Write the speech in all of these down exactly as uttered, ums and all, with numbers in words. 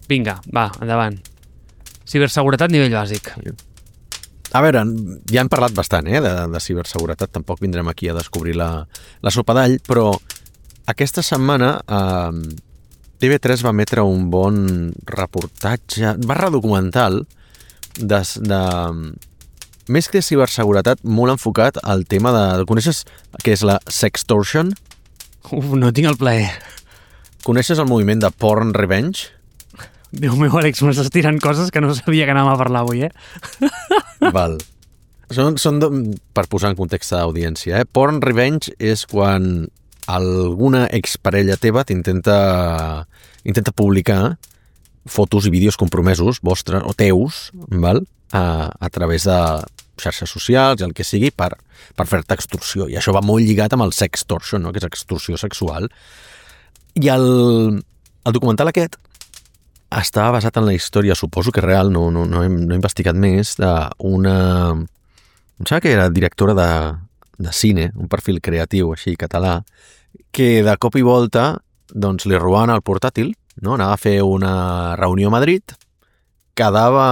Vinga, va, endavant. Ciberseguretat nivell bàsic. A veure, ja hem parlat bastant eh, de, de ciberseguretat, tampoc vindrem aquí a descobrir la, la sopa d'all, però aquesta setmana eh, T V tres va emetre un bon reportatge, barra documental, de, de, més que de ciberseguretat, molt enfocat al tema de... Coneixes què és la sextortion? Uf, no tinc el plaer. Coneixes el moviment de porn revenge? Déu meu, Àlex, m'estàs tirant coses que no sabia que anàvem a parlar avui, eh? Val. Són, són de, per posar en context a l'audiència, eh? Porn revenge és quan alguna exparella teva t'intenta intenta publicar fotos i vídeos compromesos vostres o teus, val? A, a través de xarxes socials i el que sigui per, per fer-te extorsió. I això va molt lligat amb el sextortion, no? Que és extorsió sexual. I el, el documental aquest estava basat en la història, suposo que real, no, no, no, he, no he investigat més, d'una... Em sembla que era directora de, de cine, un perfil creatiu així, català, que de cop i volta doncs, li robaven el portàtil, no? Anava a fer una reunió a Madrid, quedava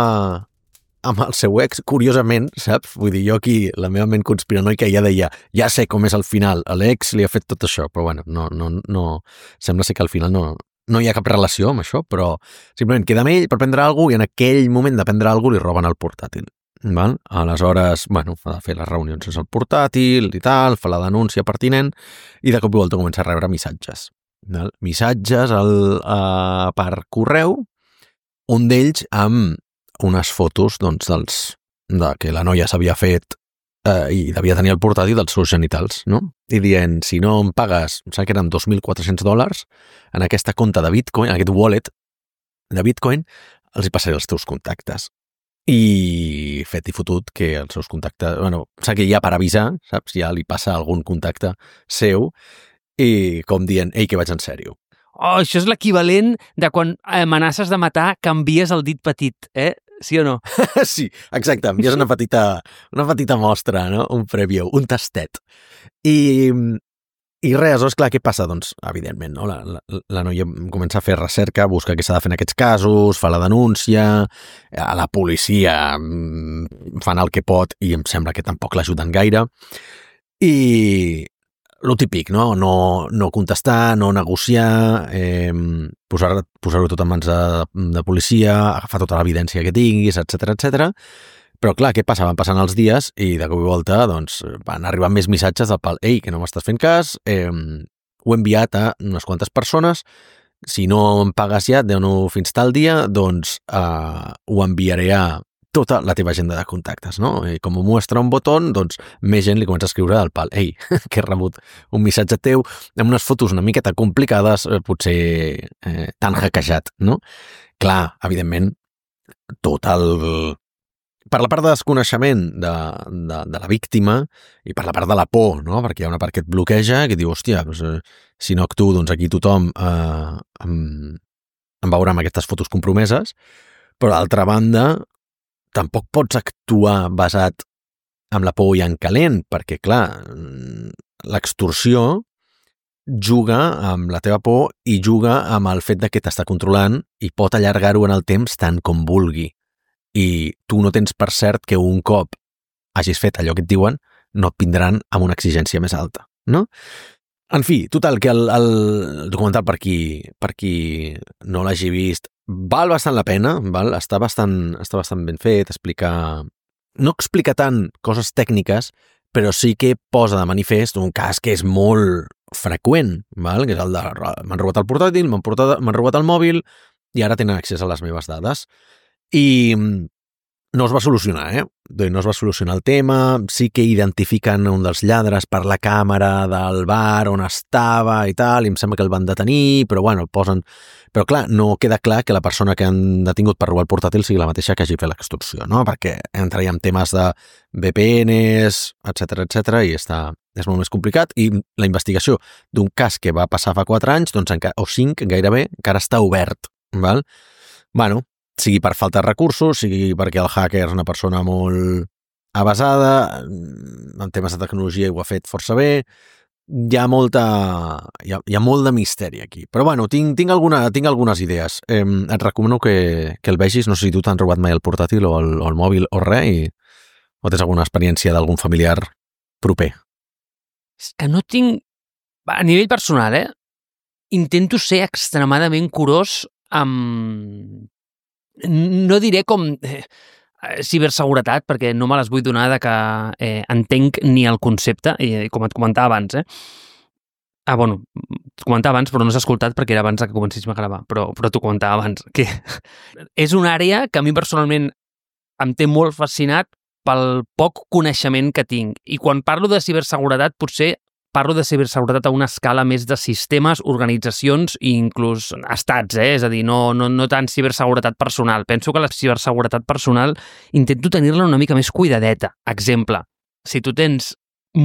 amb el seu ex, curiosament, saps? Vull dir, jo aquí, la meva ment conspiranoica ja deia, ja sé com és el final, l'ex li ha fet tot això, però bueno, no, no, no, sembla ser que al final no... No hi ha cap relació amb això, però simplement queda amb ell per prendre alguna cosa i en aquell moment de prendre alguna cosa li roben el portàtil. Val? Aleshores, bueno, fa de fer les reunions sense el portàtil i tal, fa la denúncia pertinent i de cop i volta comença a rebre missatges. Val? Missatges al, uh, per correu, un d'ells amb unes fotos doncs, dels, de que la noia s'havia fet eh, i devia tenir el portàtil dels seus genitals, no? I dient, si no em pagues, em sembla que eren dos mil quatre-cents dòlars, en aquesta compte de Bitcoin, en aquest wallet de Bitcoin, els hi passaré els teus contactes. I fet i fotut que els seus contactes... Bueno, sap que ja per avisar, saps? Ja li passa algun contacte seu i com dient, ei, que vaig en sèrio. Oh, això és l'equivalent de quan amenaces de matar canvies el dit petit, eh? Sí o no? Sí, exacte, envies una petita, una petita mostra, no? Un preview, un tastet. I, i res, aleshores, clar, què passa? Doncs, evidentment, no? la, la, la noia comença a fer recerca, busca què s'ha de fer en aquests casos, fa la denúncia, a la policia fan el que pot i em sembla que tampoc l'ajuden gaire. I lo típic, no? No, no contestar, no negociar, eh, posar, posar-ho tot en mans de, de policia, agafar tota l'evidència que tinguis, etcètera, etcètera. Però clar, què passa? Van passant els dies i de cop i volta doncs, van arribar més missatges del pal, ei, que no m'estàs fent cas, eh, ho he enviat a unes quantes persones, si no em pagues ja, déu-no fins tal dia, doncs eh, ho enviaré a tota la teva agenda de contactes, no? I com ho muestra un botó, doncs més gent li comença a escriure del pal, ei, que he rebut un missatge teu amb unes fotos una miqueta complicades, potser eh, tan hackejat, no? Clar, evidentment, tot el... Per la part de desconeixement de, de, de la víctima i per la part de la por, no? Perquè hi ha una part que et bloqueja, que diu, hòstia, doncs, eh, si no actuo, doncs aquí tothom eh, em, em veurà amb aquestes fotos compromeses, però d'altra banda, tampoc pots actuar basat en la por i en calent, perquè, clar, l'extorsió juga amb la teva por i juga amb el fet de que t'està controlant i pot allargar-ho en el temps tant com vulgui. I tu no tens per cert que un cop hagis fet allò que et diuen, no et vindran amb una exigència més alta, no? En fi, total, que el, el documental, per qui, per qui no l'hagi vist, val bastant la pena, val? Està bastant, està bastant ben fet, explica... No explica tant coses tècniques, però sí que posa de manifest un cas que és molt freqüent, val? Que és el de m'han robat el portàtil, m'han portat, m'han robat el mòbil i ara tenen accés a les meves dades. I no es va solucionar, eh? No es va solucionar el tema, sí que identifiquen un dels lladres per la càmera del bar on estava i tal, i em sembla que el van detenir, però bueno, el posen... Però clar, no queda clar que la persona que han detingut per robar el portàtil sigui la mateixa que hagi fet l'extorsió, no? Perquè entraria en temes de V P Ns, etcètera, etcètera, i està, és molt més complicat, i la investigació d'un cas que va passar fa quatre anys, doncs, o cinc gairebé, encara està obert, val? Bueno, sigui per falta de recursos, sigui perquè el hacker és una persona molt avasada, en temes de tecnologia ho ha fet força bé, hi ha molta... Hi ha, hi ha molt de misteri aquí. Però bueno, tinc, tinc, alguna, tinc algunes idees. Eh, et recomano que, que el vegis. No sé si tu t'han robat mai el portàtil o el, o el mòbil o res, i, o tens alguna experiència d'algun familiar proper. És que no tinc... A nivell personal, eh? Intento ser extremadament curós amb... No diré com... Eh, ciberseguretat, perquè no me les vull donar de que eh, entenc ni el concepte, i com et comentava abans, eh? Ah, bueno, t'ho comentava abans, però no s'ha escoltat perquè era abans que comencéssim a gravar, però, però t'ho comentava abans, que és una àrea que a mi personalment em té molt fascinat pel poc coneixement que tinc. I quan parlo de ciberseguretat, potser parlo de ciberseguretat a una escala més de sistemes, organitzacions i inclús estats, eh? És a dir, no, no, no tant ciberseguretat personal. Penso que la ciberseguretat personal intento tenir-la una mica més cuidadeta. Exemple, si tu tens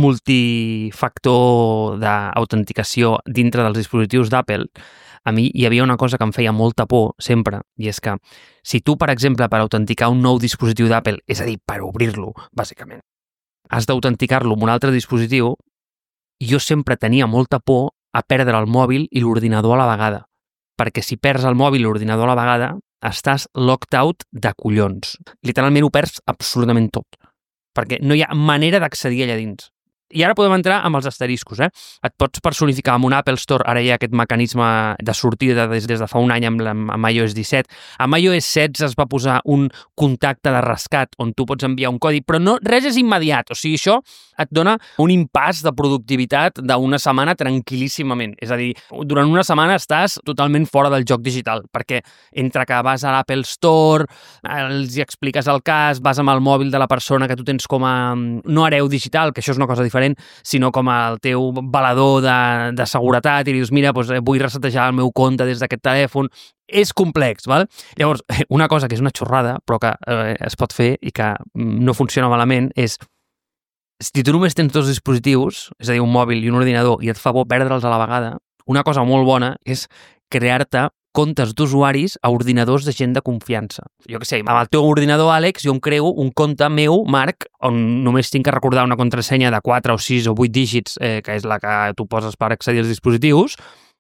multifactor d'autenticació dintre dels dispositius d'Apple, a mi hi havia una cosa que em feia molta por sempre, i és que si tu, per exemple, per autenticar un nou dispositiu d'Apple, és a dir, per obrir-lo, bàsicament, has d'autenticar-lo amb un altre dispositiu, jo sempre tenia molta por a perdre el mòbil i l'ordinador a la vegada. Perquè si perds el mòbil i l'ordinador a la vegada, estàs locked out de collons. Literalment ho perds absolutament tot. Perquè no hi ha manera d'accedir allà dins. I ara podem entrar amb els asteriscos, eh? Et pots personificar amb un Apple Store, ara hi ha aquest mecanisme de sortida des, des de fa un any amb, la, amb iOS disset. Amb iOS setze es va posar un contacte de rescat on tu pots enviar un codi, però no, res és immediat. O sigui, això et dona un impàs de productivitat d'una setmana tranquil·líssimament. És a dir, durant una setmana estàs totalment fora del joc digital, perquè entre que vas a l'Apple Store, els hi expliques el cas, vas amb el mòbil de la persona que tu tens com a no hereu digital, que això és una cosa diferent, sinó com el teu valedor de, de seguretat, i dius, mira, doncs, vull resetejar el meu compte des d'aquest telèfon. És complex, val? Llavors, una cosa que és una xorrada, però que eh, es pot fer i que no funciona malament, és si tu només tens dos dispositius, és a dir, un mòbil i un ordinador, i et fa por perdre'ls a la vegada, una cosa molt bona és crear-te comptes d'usuaris a ordinadors de gent de confiança. Jo què sé, amb el teu ordinador, Àlex, jo em creo un compte meu, Marc, on només tinc que recordar una contrasenya de quatre o sis o vuit dígits, eh, que és la que tu poses per accedir als dispositius,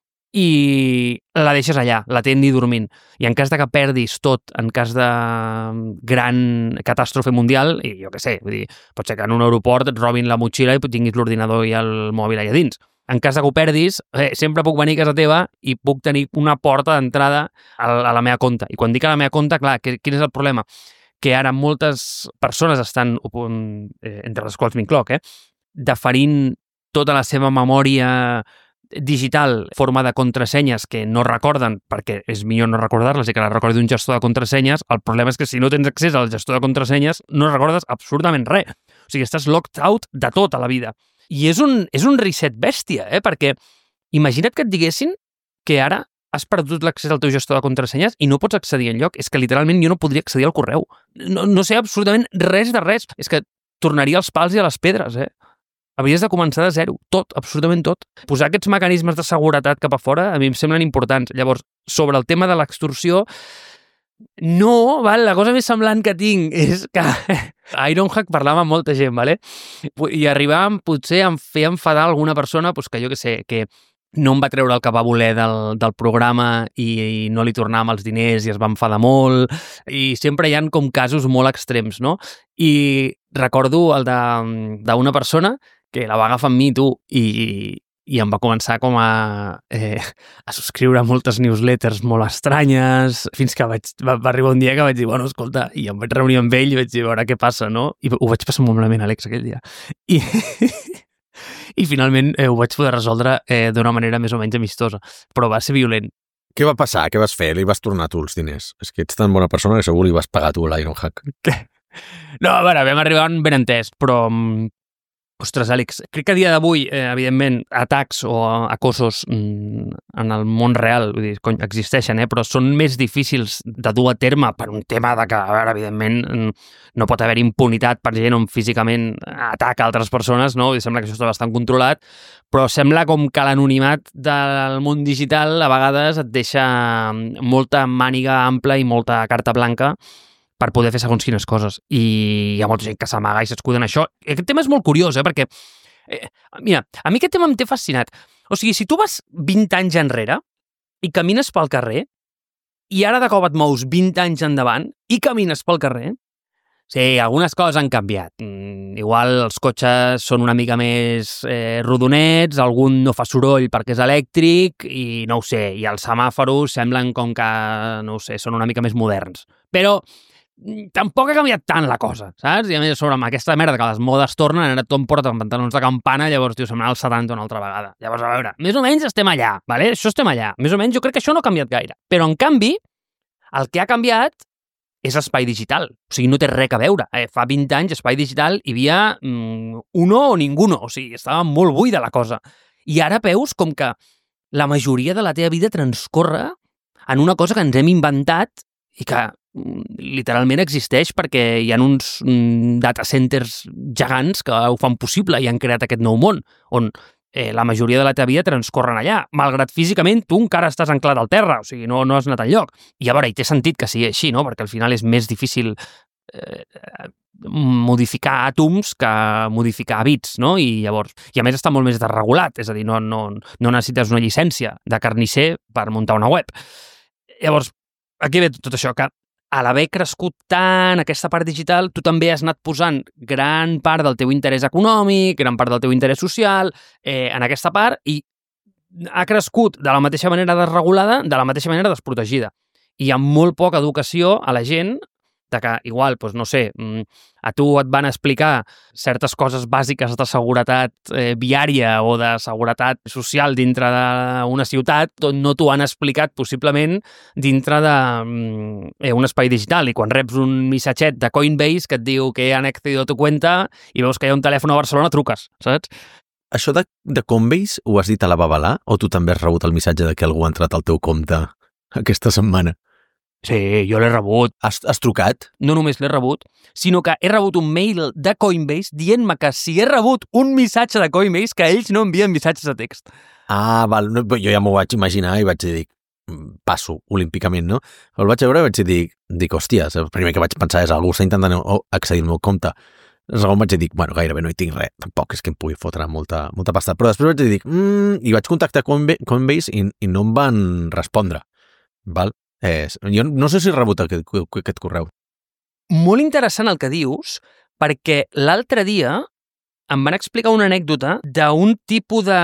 i la deixes allà, l'atent i dormint. I en cas de que perdis tot, en cas de gran catàstrofe mundial, i jo què sé, vull dir, pot ser que en un aeroport et robin la motxilla i tinguis l'ordinador i el mòbil allà dins. En cas de que ho perdis, eh, sempre puc venir a casa teva i puc tenir una porta d'entrada a, a la meva compte. I quan dic a la meva compte, clar, que, quin és el problema? Que ara moltes persones estan, eh, entre les quals m'incloc, eh, deferint tota la seva memòria digital, forma de contrasenyes que no recorden, perquè és millor no recordar-les i que les recordi un gestor de contrasenyes. El problema és que si no tens accés al gestor de contrasenyes, no recordes absolutament res. O sigui, estàs locked out de tot a la vida. I és un, és un reset bèstia, eh? Perquè imagina't que et diguessin que ara has perdut l'accés al teu gestor de contrasenyes i no pots accedir enlloc. És que literalment jo no podria accedir al correu. No, no sé absolutament res de res. És que tornaria als pals i a les pedres, eh? Hauries de començar de zero. Tot, absolutament tot. Posar aquests mecanismes de seguretat cap a fora a mi em semblen importants. Llavors, sobre el tema de l'extorsió, no, val? La cosa més semblant que tinc és que a Ironhack parlava amb molta gent, vale? I arribàvem, potser em feia enfadar alguna persona, doncs que jo què sé, que no em va treure el que va voler del, del programa i, i no li tornàvem els diners i es va enfadar molt, i sempre hi ha com casos molt extrems, no? I recordo el d'una persona que la va agafar amb mi, tu, i, i em va començar com a, eh, a subscriure moltes newsletters molt estranyes, fins que vaig, va, va arribar un dia que vaig dir, bueno, escolta, i em vaig reunir amb ell i vaig dir, a veure què passa, no? I ho vaig passar molt malament, Àlex, aquell dia. I, i finalment eh, ho vaig poder resoldre eh, d'una manera més o menys amistosa, però va ser violent. Què va passar? Què vas fer? Li vas tornar tu els diners? És que ets tan bona persona que segur li vas pagar tu l'Ironhack. Què? No, a veure, vam arribar un ben entès, però... Ostres, Àlex, crec que a dia d'avui, eh, evidentment, atacs o acosos mm, en el món real, vull dir, cony, existeixen, eh, però són més difícils de dur a terme per un tema de que, a veure, evidentment, no pot haver impunitat per gent on físicament ataca altres persones, no? I sembla que això està bastant controlat, però sembla com que l'anonimat del món digital a vegades et deixa molta màniga ampla i molta carta blanca per poder fer segons quines coses. I hi ha molta gent que s'amaga i s'escuda en això. I aquest tema és molt curiós, eh? Perquè Eh, mira, a mi aquest tema em té fascinat. O sigui, si tu vas vint anys enrere i camines pel carrer i ara de cop et mous vint anys endavant i camines pel carrer, sí, algunes coses han canviat. Mm, igual els cotxes són una mica més eh, rodonets, algun no fa soroll perquè és elèctric i no ho sé, i els semàforos semblen com que, no ho sé, són una mica més moderns. Però mm, tampoc ha canviat tant la cosa, saps? I a més sobre amb aquesta merda que les modes tornen, ara tothom porta pantalons de campana, llavors, tio, sembla els setanta una altra vegada. Llavors, a veure, més o menys estem allà, vale? Això estem allà. Més o menys jo crec que això no ha canviat gaire. Però, en canvi, el que ha canviat és l'espai digital. O sigui, no té res a veure. Eh, fa vint anys, espai digital, hi havia mm, uno o ninguno. O sigui, estava molt buida la cosa. I ara veus com que la majoria de la teva vida transcorre en una cosa que ens hem inventat i que mm, literalment existeix perquè hi ha uns mm, data centers gegants que ho fan possible i han creat aquest nou món, on eh, la majoria de la teva vida transcorren allà. Malgrat físicament tu encara estàs anclat al terra, o sigui, no, no has anat enlloc. I a veure, hi té sentit que sigui així, no? Perquè al final és més difícil eh, modificar àtoms que modificar bits, no? I llavors, i a més està molt més desregulat, és a dir, no, no, no necessites una llicència de carnisser per muntar una web. Llavors, aquí ve tot això, que a l'haver crescut tant aquesta part digital, tu també has anat posant gran part del teu interès econòmic, gran part del teu interès social eh, en aquesta part i ha crescut de la mateixa manera desregulada, de la mateixa manera desprotegida. I hi ha molt poca educació a la gent de que, igual, doncs no sé, a tu et van explicar certes coses bàsiques de seguretat eh, viària o de seguretat social dintre d'una ciutat, no t'ho han explicat possiblement dintre d'un eh, espai digital. I quan reps un missatget de Coinbase que et diu que han accedido a tu cuenta i veus que hi ha un telèfon a Barcelona, truques, saps? Això de, de Coinbase ho has dit a la babalà o tu també has rebut el missatge de que algú ha entrat al teu compte aquesta setmana? Sí, jo l'he rebut. Has, has trucat? No només l'he rebut, sinó que he rebut un mail de Coinbase dient-me que si he rebut un missatge de Coinbase, que ells no envien missatges de text. Ah, val. No, jo ja m'ho vaig imaginar i vaig dir, passo olímpicament, no? El vaig veure i vaig dir, dic, hòstia, el primer que vaig pensar és algú està intentant accedir al meu compte. El segon vaig dir, bueno, gairebé no hi tinc res, tampoc és que em pugui fotre molta, molta pasta. Però després vaig dir, mmm, i vaig contactar Coinbase i, i no em van respondre, val? Eh, jo no sé si he rebut aquest, aquest correu. Molt interessant el que dius, perquè l'altre dia em van explicar una anècdota d'un tipus de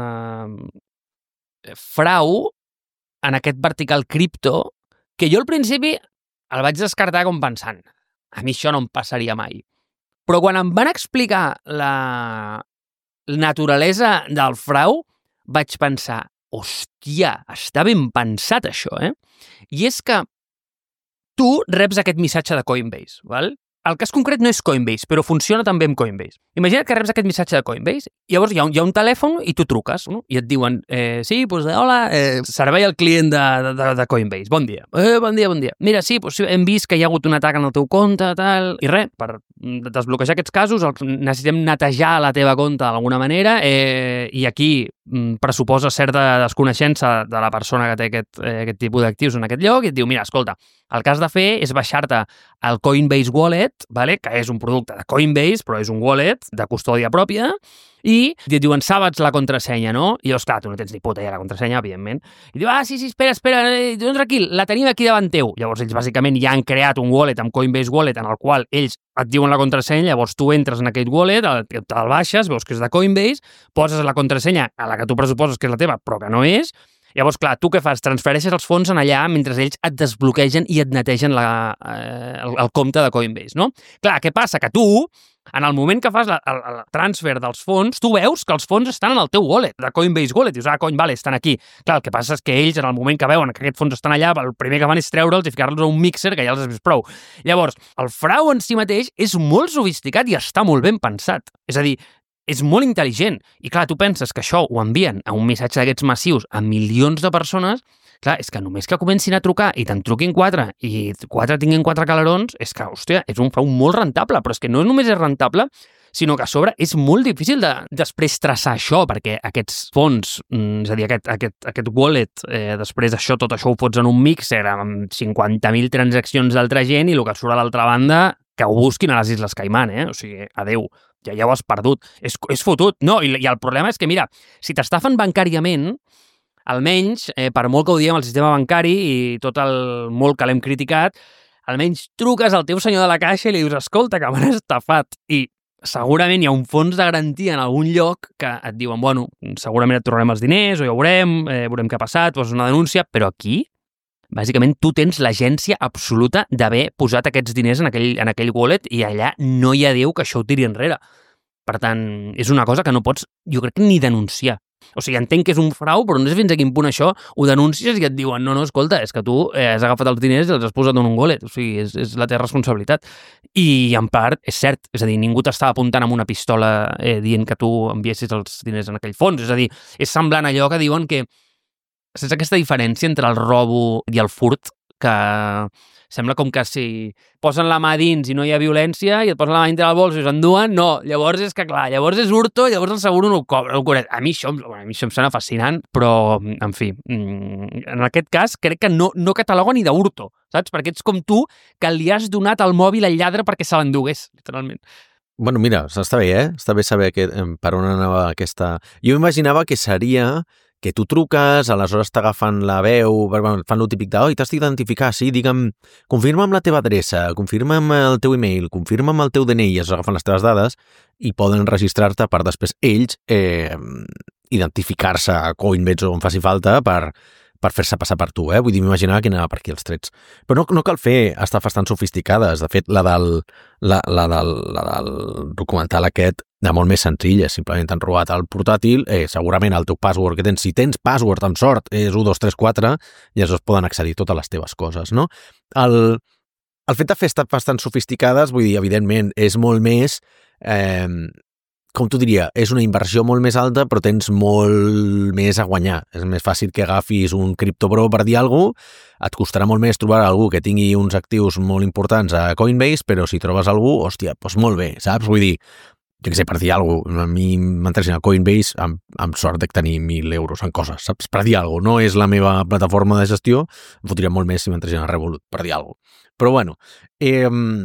frau en aquest vertical cripto que jo al principi el vaig descartar com pensant, a mi això no em passaria mai. Però quan em van explicar la naturalesa del frau, vaig pensar, hòstia, està ben pensat això, eh? I és que tu reps aquest missatge de Coinbase, val? El cas concret no és Coinbase, però funciona també amb Coinbase. Imagina't que reps aquest missatge de Coinbase, i llavors hi ha un, hi ha un telèfon i tu truques, no? I et diuen, eh, sí, doncs, hola, eh, servei al client de, de, de Coinbase, bon dia. Eh, bon dia, bon dia. Mira, sí, doncs, hem vist que hi ha hagut un atac en el teu compte, tal, i res, per desbloquejar aquests casos necessitem netejar la teva compte d'alguna manera eh, i aquí mm, pressuposa certa desconeixença de la persona que té aquest, eh, aquest tipus d'actius en aquest lloc i et diu, mira, escolta, el que has de fer és baixar-te el Coinbase Wallet, vale? Que és un producte de Coinbase, però és un wallet de custòdia pròpia, i et diuen, sabes la contrasenya, no? I llavors, clar, tu no tens ni puta idea la contrasenya, evidentment. I diu, ah, sí, sí, espera, espera, eh, tranquil, la tenim aquí davant teu. Llavors, ells bàsicament ja han creat un wallet amb Coinbase Wallet en el qual ells et diuen la contrasenya, llavors tu entres en aquell wallet, te'l baixes, veus que és de Coinbase, poses la contrasenya a la que tu pressuposes que és la teva, però que no és. Llavors, clar, tu què fas? Transfereixes els fons en allà mentre ells et desbloquegen i et netegen la, eh, el, el compte de Coinbase, no? Clar, què passa? Que tu, en el moment que fas la, el, el transfer dels fons, tu veus que els fons estan en el teu wallet, de Coinbase Wallet. Dius, ah, cony, vale, estan aquí. Clar, el que passa és que ells, en el moment que veuen que aquests fons estan allà, el primer que fan és treure'ls i ficar-los a un mixer, que ja els has vist prou. Llavors, el frau en si mateix és molt sofisticat i està molt ben pensat. És a dir, és molt intel·ligent. I clar, tu penses que això ho envien a un missatge d'aquests massius a milions de persones, clar, és que només que comencin a trucar i te'n truquin quatre i quatre tinguin quatre calarons, és que, hòstia, és un frau molt rentable, però és que no només és rentable, sinó que a sobre és molt difícil de després traçar això, perquè aquests fons, és a dir, aquest, aquest, aquest wallet, eh, després això, tot això ho fots en un mixer amb cinquanta mil transaccions d'altra gent i el que surt a l'altra banda, que ho busquin a les Isles Caimán, eh? O sigui, adeu. ja, ja ho has perdut. És, és fotut. No, i, i el problema és que, mira, si t'estafen bancàriament, almenys, eh, per molt que ho diem al sistema bancari i tot el molt que l'hem criticat, almenys truques al teu senyor de la caixa i li dius, escolta, que m'han estafat. I segurament hi ha un fons de garantia en algun lloc que et diuen, bueno, segurament et tornarem els diners, o ja ho veurem, eh, veurem què ha passat, poses una denúncia, però aquí, bàsicament, tu tens l'agència absoluta d'haver posat aquests diners en aquell, en aquell wallet i allà no hi ha Déu que això ho tiri enrere. Per tant, és una cosa que no pots, jo crec, ni denunciar. O sigui, entenc que és un frau, però no sé fins a quin punt això ho denuncies i et diuen, no, no, escolta, és que tu eh, has agafat els diners i els has posat en un wallet. O sigui, és, és la teva responsabilitat. I, en part, és cert, és a dir, ningú t'estava apuntant amb una pistola eh, dient que tu enviessis els diners en aquell fons. És a dir, és semblant allò que diuen que és aquesta diferència entre el robo i el furt, que sembla com que si posen la mà dins i no hi ha violència i et posen la mà dintre del bols i us enduen, no, llavors és que clar, llavors és hurto i llavors el seguro no ho cobra. No ho cobra. A mi això, a mi això em sembla fascinant, però, en fi, en aquest cas crec que no, no cataloga ni d'hurto, saps? Perquè ets com tu que li has donat el mòbil al lladre perquè se l'endugués, literalment. Bueno, mira, està bé, eh? Està bé saber que, per on anava aquesta... Jo imaginava que seria que tu truques, aleshores t'agafen la veu, fan lo típic de, oi, t'has d'identificar, sí, digue'm, confirma'm la teva adreça, confirma'm el teu email, confirma'm el teu D N I, i es agafen les teves dades i poden registrar-te per després ells eh, identificar-se a Coinbase o on faci falta per, per fer-se passar per tu, eh? Vull dir, m'imaginava que anava per aquí els trets. Però no, no cal fer estafes tan sofisticades. De fet, la del, la, la del, la del documental aquest de molt més senzill, és simplement t'han robat el portàtil, eh, segurament el teu password que tens, si tens password amb sort, és u dos tres quatre, i llavors poden accedir totes les teves coses, no? El, el fet de fer estafes tan sofisticades, vull dir, evidentment, és molt més... Eh, com t'ho diria, és una inversió molt més alta, però tens molt més a guanyar. És més fàcil que agafis un criptobro per dir alguna cosa, et costarà molt més trobar algú que tingui uns actius molt importants a Coinbase, però si trobes algú, hòstia, doncs molt bé, saps? Vull dir, jo què sé, per dir alguna cosa, a mi m'entreixen a Coinbase amb, amb sort de tenir mil euros en coses, saps? Per dir alguna cosa, no és la meva plataforma de gestió, em fotria molt més si m'entreixen a Revolut, per dir alguna cosa. Però bueno, eh,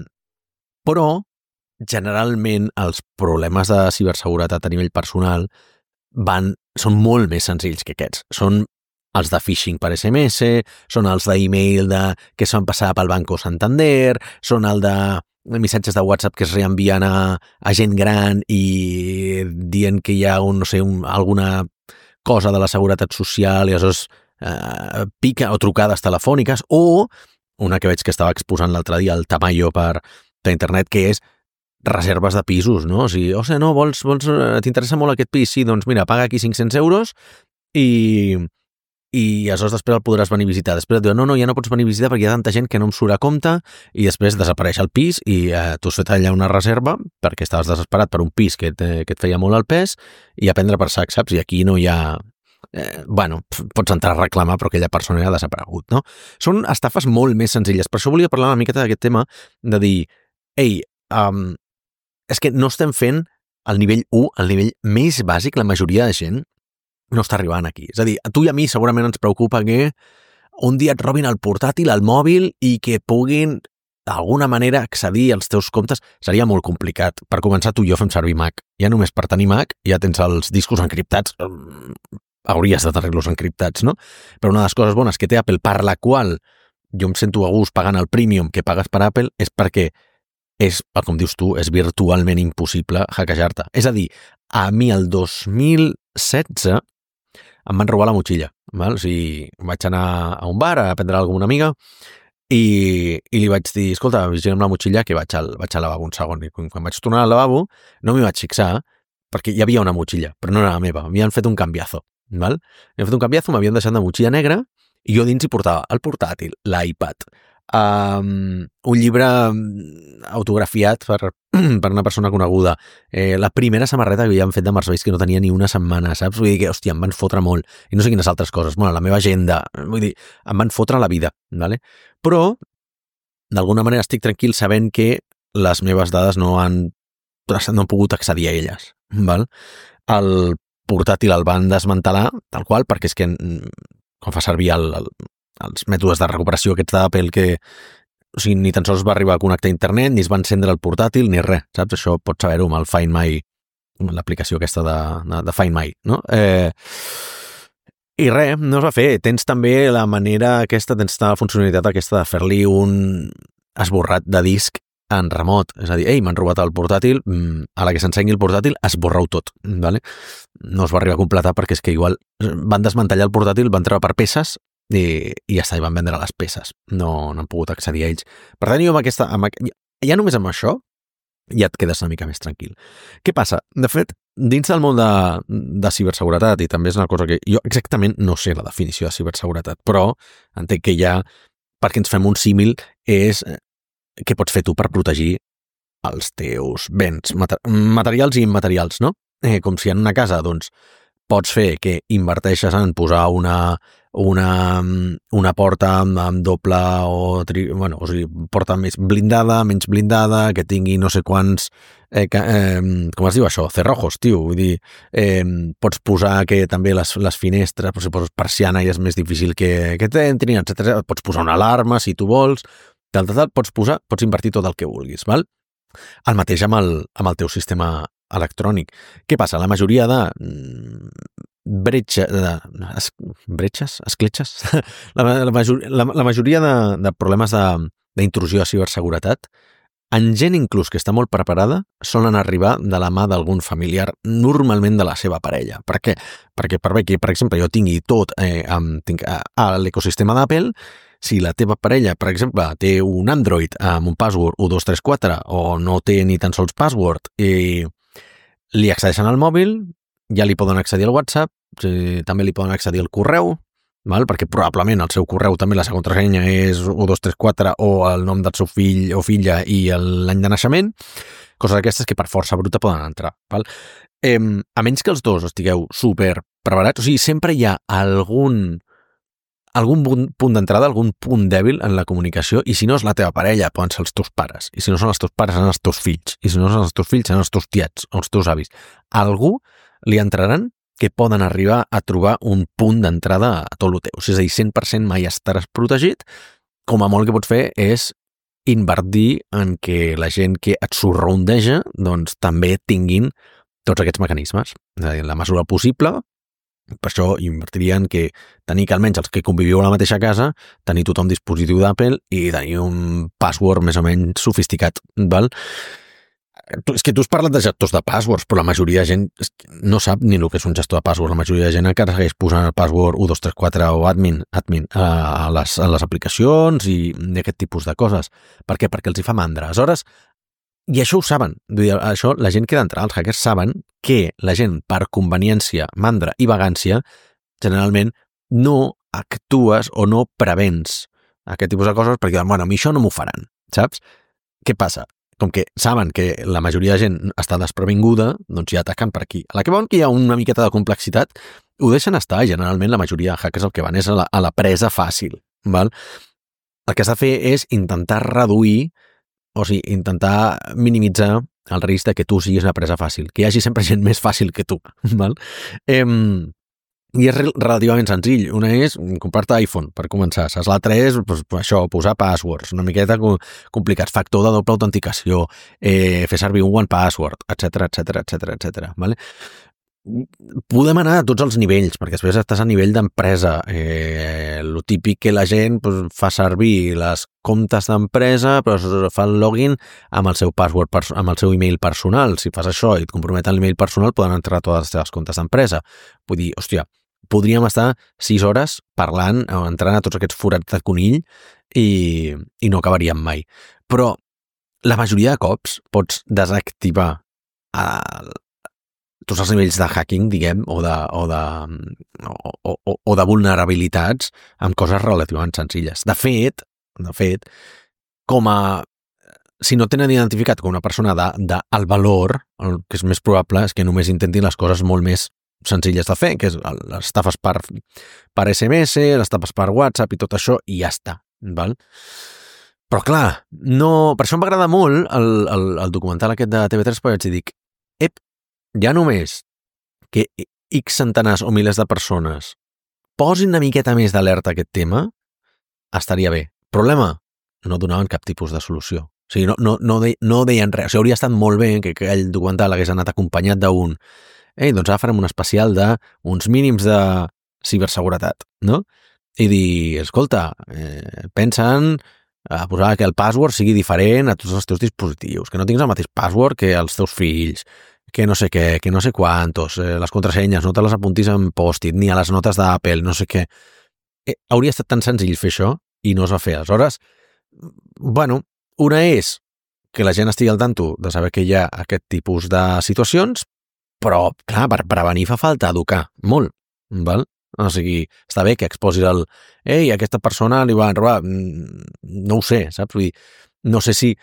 però generalment els problemes de ciberseguretat a nivell personal van, són molt més senzills que aquests. Són els de phishing per S M S, són els d'e-mail de, que s'han passat pel Banco Santander, són el de missatges de WhatsApp que es reenvien a, a gent gran i dient que hi ha un, no sé, un, alguna cosa de la seguretat social i aleshores eh, pica, o trucades telefòniques, o una que veig que estava exposant l'altre dia, el Tamayo per, per internet, que és reserves de pisos, no? O sigui, o sigui, no, vols, vols, t'interessa molt aquest pis? Sí, doncs mira, paga aquí cinc-cents euros i, i aleshores després el podràs venir a visitar. Després et diuen, no, no, ja no pots venir a visitar perquè hi ha tanta gent que no em surt a compte, i després desapareix el pis i eh, tu has fet allà una reserva perquè estaves desesperat per un pis que, te, que et feia molt al pes i a prendre per sac, saps? I aquí no hi ha... Eh, bueno, pots entrar a reclamar però aquella persona ja ha desaparegut, no? Són estafes molt més senzilles. Per això volia parlar una miqueta d'aquest tema de dir, ei, um, és que no estem fent el nivell u, el nivell més bàsic, la majoria de gent no està arribant aquí. És a dir, a tu i a mi segurament ens preocupa que un dia et robin el portàtil, el mòbil, i que puguin d'alguna manera accedir als teus comptes. Seria molt complicat. Per començar, tu i jo fem servir Mac. Ja només per tenir Mac ja tens els discos encriptats. Hauries de tenir-los encriptats, no? Però una de les coses bones que té Apple, per la qual jo em sento a gust pagant el premium que pagues per Apple, és perquè és, com dius tu, és virtualment impossible hackejar-te. És a dir, a mi el dos mil setze em van robar la motxilla. Val? O sigui, vaig anar a un bar a prendre alguna una amiga i, i li vaig dir, escolta, vigila'm la motxilla que vaig al, vaig al lavabo un segon. I quan vaig tornar al lavabo no m'hi vaig fixar perquè hi havia una motxilla, però no era la meva. M'havien fet un canviazo. Val? M'havien fet un canviazo, m'havien deixat una motxilla negra i jo dins hi portava el portàtil, l'iPad, Um, un llibre autografiat per, per una persona coneguda, eh, la primera samarreta que havien fet de Marsbase que no tenia ni una setmana, saps? Vull dir que, hòstia, em van fotre molt, i no sé quines altres coses, bueno, la meva agenda, vull dir, em van fotre la vida, vale? Però d'alguna manera estic tranquil sabent que les meves dades no han, no han pogut accedir a elles, val? El portàtil el van desmantelar tal qual, perquè és que quan fa servir el, el els mètodes de recuperació aquests d'Apple que, o sigui, ni tan sols va arribar a connectar a internet, ni es va encendre el portàtil, ni res, saps? Això pots saber-ho amb el Find My, l'aplicació aquesta de, de, de Find My, no? Eh, I res, no es va fer. Tens també la manera aquesta, tens la funcionalitat aquesta de fer-li un esborrat de disc en remot. És a dir, ei, m'han robat el portàtil, a la que s'encengui el portàtil, esborreu tot, ¿vale? No es va arribar a completar perquè és que igual van desmantellar el portàtil, van treure per peces i, i ja està, i van vendre les peces. No, no han pogut accedir a ells. Per tant, jo amb aquesta... Amb, ja només amb això ja et quedes una mica més tranquil. Què passa? De fet, dins del món de, de ciberseguretat, i també és una cosa que jo exactament no sé la definició de ciberseguretat, però entenc que ja, perquè ens fem un símil, és què pots fer tu per protegir els teus béns materials i immaterials, no? Eh, com si en una casa, doncs, pots fer que inverteixes en posar una, una, una porta amb, amb doble o, tri, bueno, o sigui, porta més blindada, menys blindada, que tingui no sé quants, eh, que, eh, com es diu això? Cerrojos, tio. Vull dir, eh, pots posar que també les, les finestres, si poses persiana i és més difícil que, que t'entrin, etcètera. Pots posar una alarma, si tu vols, tal, tal, tal, pots posar, pots invertir tot el que vulguis, val? El mateix amb el, amb el teu sistema electrònic. Què passa? La majoria de bretxa, de, es, bretxes, escletxes, la, la, major, la, la majoria de, de problemes d'intrusió a ciberseguretat, en gent inclús que està molt preparada, solen arribar de la mà d'algun familiar, normalment de la seva parella. Per què? Perquè per bé que, per exemple, jo tingui tot eh, amb, tinc, a, a l'ecosistema d'Apple, si la teva parella, per exemple, té un Android amb un password u dos tres quatre o no té ni tan sols password i li accedeixen al mòbil, ja li poden accedir al WhatsApp, també li poden accedir al correu, val? Perquè probablement el seu correu també la seva contrasenya és u dos tres quatre o el nom del seu fill o filla i l'any de naixement, coses d'aquestes que per força bruta poden entrar. Val? Eh, a menys que els dos estigueu super preparats, o sigui, sempre hi ha algun algun punt d'entrada, algun punt dèbil en la comunicació, i si no és la teva parella, poden ser els teus pares, i si no són els teus pares, són els teus fills, i si no són els teus fills, són els teus tiets o els teus avis. A algú li entraran que poden arribar a trobar un punt d'entrada a tot el teu. És a dir, cent per cent mai estaràs protegit, com a molt que pots fer és invertir en que la gent que et sorrondeja doncs també tinguin tots aquests mecanismes. És a dir, en la mesura possible. Per això invertiria en que tenir que almenys els que conviviu a la mateixa casa, tenir tothom dispositiu d'Apple i tenir un password més o menys sofisticat, val? És que tu has parlat de gestors de passwords, però la majoria de gent no sap ni el que és un gestor de passwords. La majoria de gent encara segueix posant el password u dos tres quatre o admin, admin a, les, a les aplicacions i aquest tipus de coses. Per què? Perquè els hi fa mandra. Aleshores, i això ho saben. Això, la gent que d'entrar, els hackers saben que la gent, per conveniència, mandra i vagància, generalment no actues o no prevens aquest tipus de coses perquè, bueno, a mi això no m'ho faran, saps? Què passa? Com que saben que la majoria de gent està desprevinguda, doncs ja ataquen per aquí. A la que veuen que hi ha una miqueta de complexitat, ho deixen estar. Generalment la majoria de hackers el que van és a la, a la presa fàcil, val? El que s'ha de fer és intentar reduir, o sigui, intentar minimitzar el risc de que tu siguis una presa fàcil, que hi hagi sempre gent més fàcil que tu, val? Eh, I és relativament senzill. Una és comprar-te iPhone, per començar. Saps? L'altra és pues, això, posar passwords, una miqueta complicats, factor de doble autenticació, eh, fer servir un one password, etcètera, etcètera, etcètera, etcètera, vale? Podem anar a tots els nivells, perquè després estàs a nivell d'empresa. Eh, lo típic que la gent pues, fa servir les comptes d'empresa, però fa el login amb el seu password, amb el seu email personal. Si fas això i et comprometen l'email personal, poden entrar a totes les teves comptes d'empresa. Vull dir, hòstia, podríem estar sis hores parlant o entrant a tots aquests forats de conill i, i no acabaríem mai. Però la majoria de cops pots desactivar el tots els nivells de hacking, diguem, o de, o de, o, o, o de vulnerabilitats amb coses relativament senzilles. De fet, de fet, com a... Si no tenen identificat com una persona de, de el valor, el que és més probable és que només intentin les coses molt més senzilles de fer, que és les estafes per, per S M S, les estafes per WhatsApp i tot això, i ja està, val? Però clar, no... Per això m'agrada molt el, el, el documental aquest de T V tres, perquè vaig dir, dic, ep, ja només que X centenars o milers de persones posin una miqueta més d'alerta a aquest tema, estaria bé. Problema, no donaven cap tipus de solució. O sigui, no, no, no, de, no deien res. O sigui, hauria estat molt bé que aquell documental hagués anat acompanyat d'un ei, doncs ara farem un especial d'uns mínims de ciberseguretat, no? I dir, escolta, eh, pensen a posar que el password sigui diferent a tots els teus dispositius, que no tinguis el mateix password que els teus fills, que no sé què, que no sé quantos, eh, les contrasenyes, no te les apuntis en post-it, ni a les notes d'Apple, no sé què. Eh, hauria estat tan senzill fer això i no es va fer. Aleshores, bueno, una és que la gent estigui al tanto de saber que hi ha aquest tipus de situacions, però, clar, per prevenir fa falta educar molt, val? O sigui, està bé que exposis el ei, aquesta persona li van robar, no ho sé, saps? Vull dir, no sé si